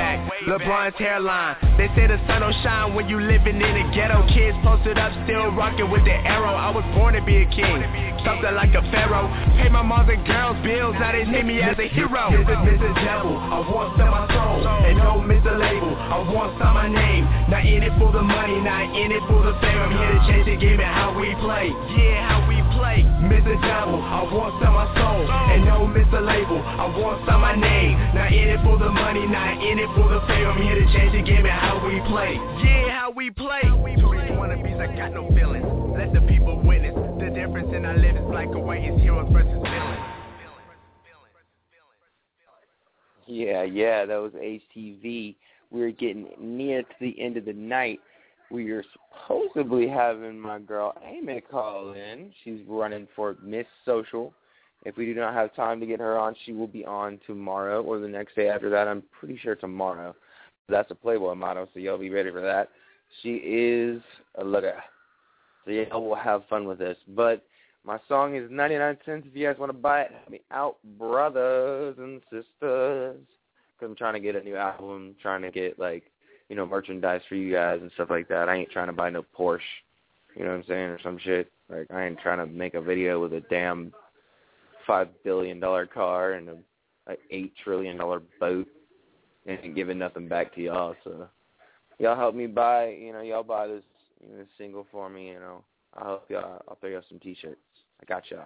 LeBron's hairline. They say the sun don't shine when you living in the ghetto. Kids posted up still rocking with the arrow. I was born to be a king, something like a pharaoh. Pay my moms and girls bills, now they need me as a hero. Mister Mister Devil, I want some my soul, and don't miss the label. I want some my name, not in it for the money, not in it for the fame. I'm here to change the game and how we play. Yeah, how we play. Mister Devil, I want some my soul, and don't miss the label. I want some my name, not in it for the money, not in it for the fame. I'm here to change the game and how we play. Yeah, how we play. To these wannabes, I got no feelings. Let the people witness the difference in our lives. Black and white is heroes versus villains. Yeah, yeah, that was H T V. We're getting near to the end of the night. We are supposedly having my girl Amy call in. She's running for Miss Social. If we do not have time to get her on, she will be on tomorrow or the next day after that. I'm pretty sure tomorrow. That's a Playboy motto, so y'all be ready for that. She is a looker. So y'all will have fun with this. But my song is ninety-nine cents. If you guys want to buy it, help me out, brothers and sisters. Because I'm trying to get a new album, trying to get, like, you know, merchandise for you guys and stuff like that. I ain't trying to buy no Porsche, you know what I'm saying, or some shit. Like, I ain't trying to make a video with a damn five billion dollars car and a, a eight trillion dollars boat and giving nothing back to y'all. So y'all help me buy, you know, y'all buy this, you know, single for me, you know. I'll help y'all. I'll throw y'all some T-shirts. I got y'all.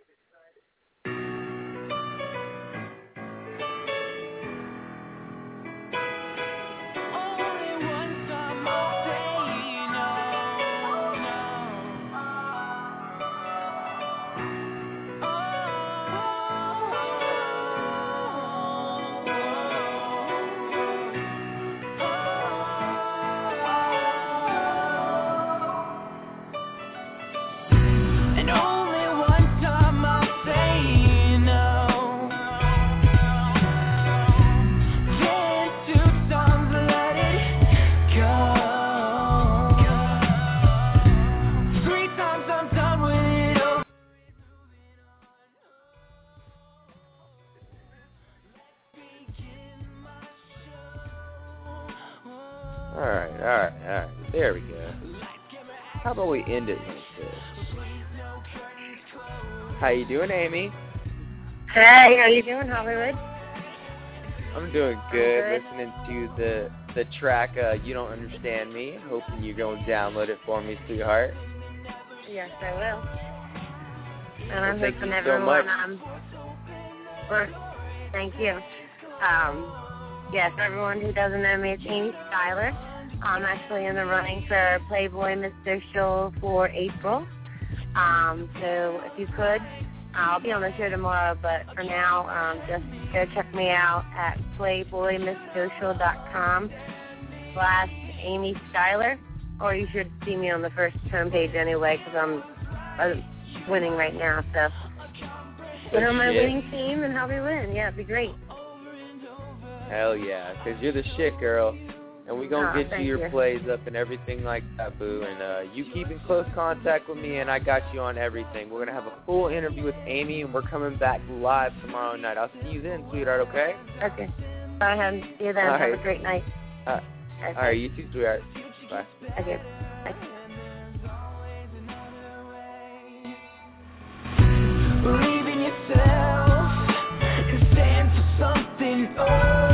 We end it like this. How you doing, Amy? Hey, how you doing, Hollywood? I'm doing good. good. Listening to the the track uh, "You Don't Understand Me." Hoping you're going to download it for me, sweetheart. Yes, I will. And I'm well, hoping everyone. Um, for, thank you. Um, yes, everyone who doesn't know me, it's Amy Styler. I'm actually in the running for Playboy Miss Social for April. Um, so if you could, I'll be on the show tomorrow, but for now, um, just go check me out at playboy miss social dot com slash Amy Styler, or you should see me on the first homepage anyway, because I'm, I'm winning right now. So get on my winning team and help me win. Yeah, it'd be great. Hell yeah, because you're the shit, girl. And we're going to oh, get you your you. plays up and everything like that, boo. And uh, you keep in close contact with me, and I got you on everything. We're going to have a full interview with Amy, and we're coming back live tomorrow night. I'll see you then, sweetheart, okay? Okay. Bye, hon. See you then. All have right. a great night. Uh, okay. All right, you too, sweetheart. Bye. Okay. Bye. Believe in yourself and stand for something. Oh.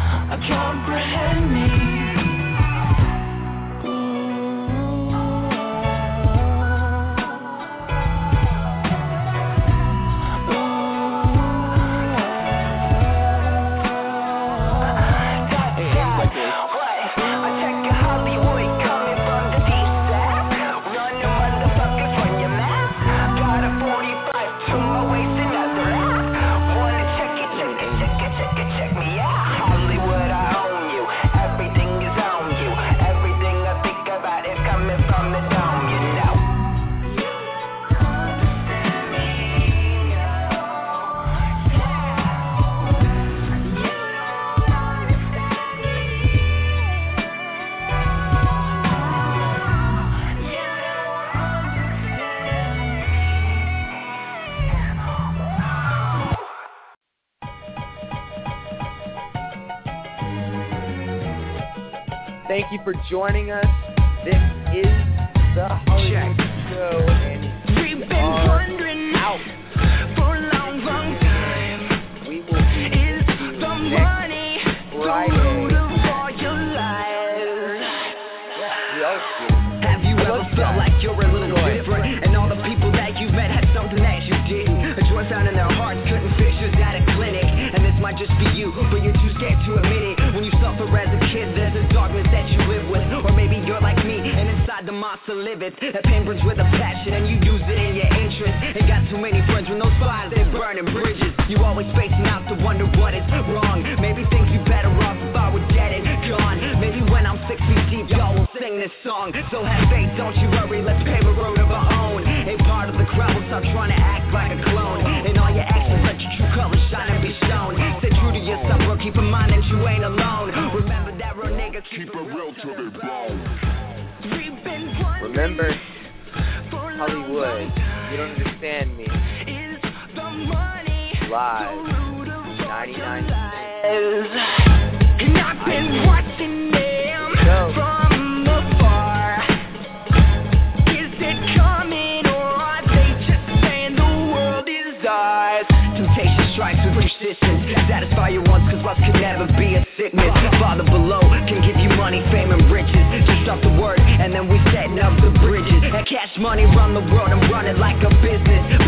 Comprehend me. Ooh. you for joining us. This is the Hollywood Show, and we've been wondering out for a long, long time. We will see is the money Friday. the root of all your lives? Have you ever felt like you're a little different, and all the people that you've met had something that you didn't? A joy found in their hearts couldn't fix yours at a clinic, and this might just be you, but you're too scared to admit it. When you suffer as a kid, there's a darkness that you live with, or maybe you're like me, and inside the monster liveth. That pain burns with a passion, and you use it in your interest. Ain't got too many friends when those fires, they're burning bridges. You always facing out to wonder what is wrong. Maybe things be better off if I were dead and gone. Maybe when I'm six feet deep, y'all will sing this song. So have faith, don't you worry, let's pave a road of our own. Ain't part of the crowd, will stop trying to act like a clone. In all your actions, let your true colors shine and be shown. Stay true to yourself, bro, keep in mind that you ain't alone. Remember that real niggas keep it real till they blow. Remember, Hollywood, you don't understand me. Live, ninety-nine And I've been watching them from afar. Is it coming or are they just saying the world is ours? Temptation strikes with persistence. Satisfy your wants, cause lust could never be a sickness. Father below can give you money, fame, and riches. Just off the word, and then we setting up the bridges. And cash money run the world, I'm running like a business.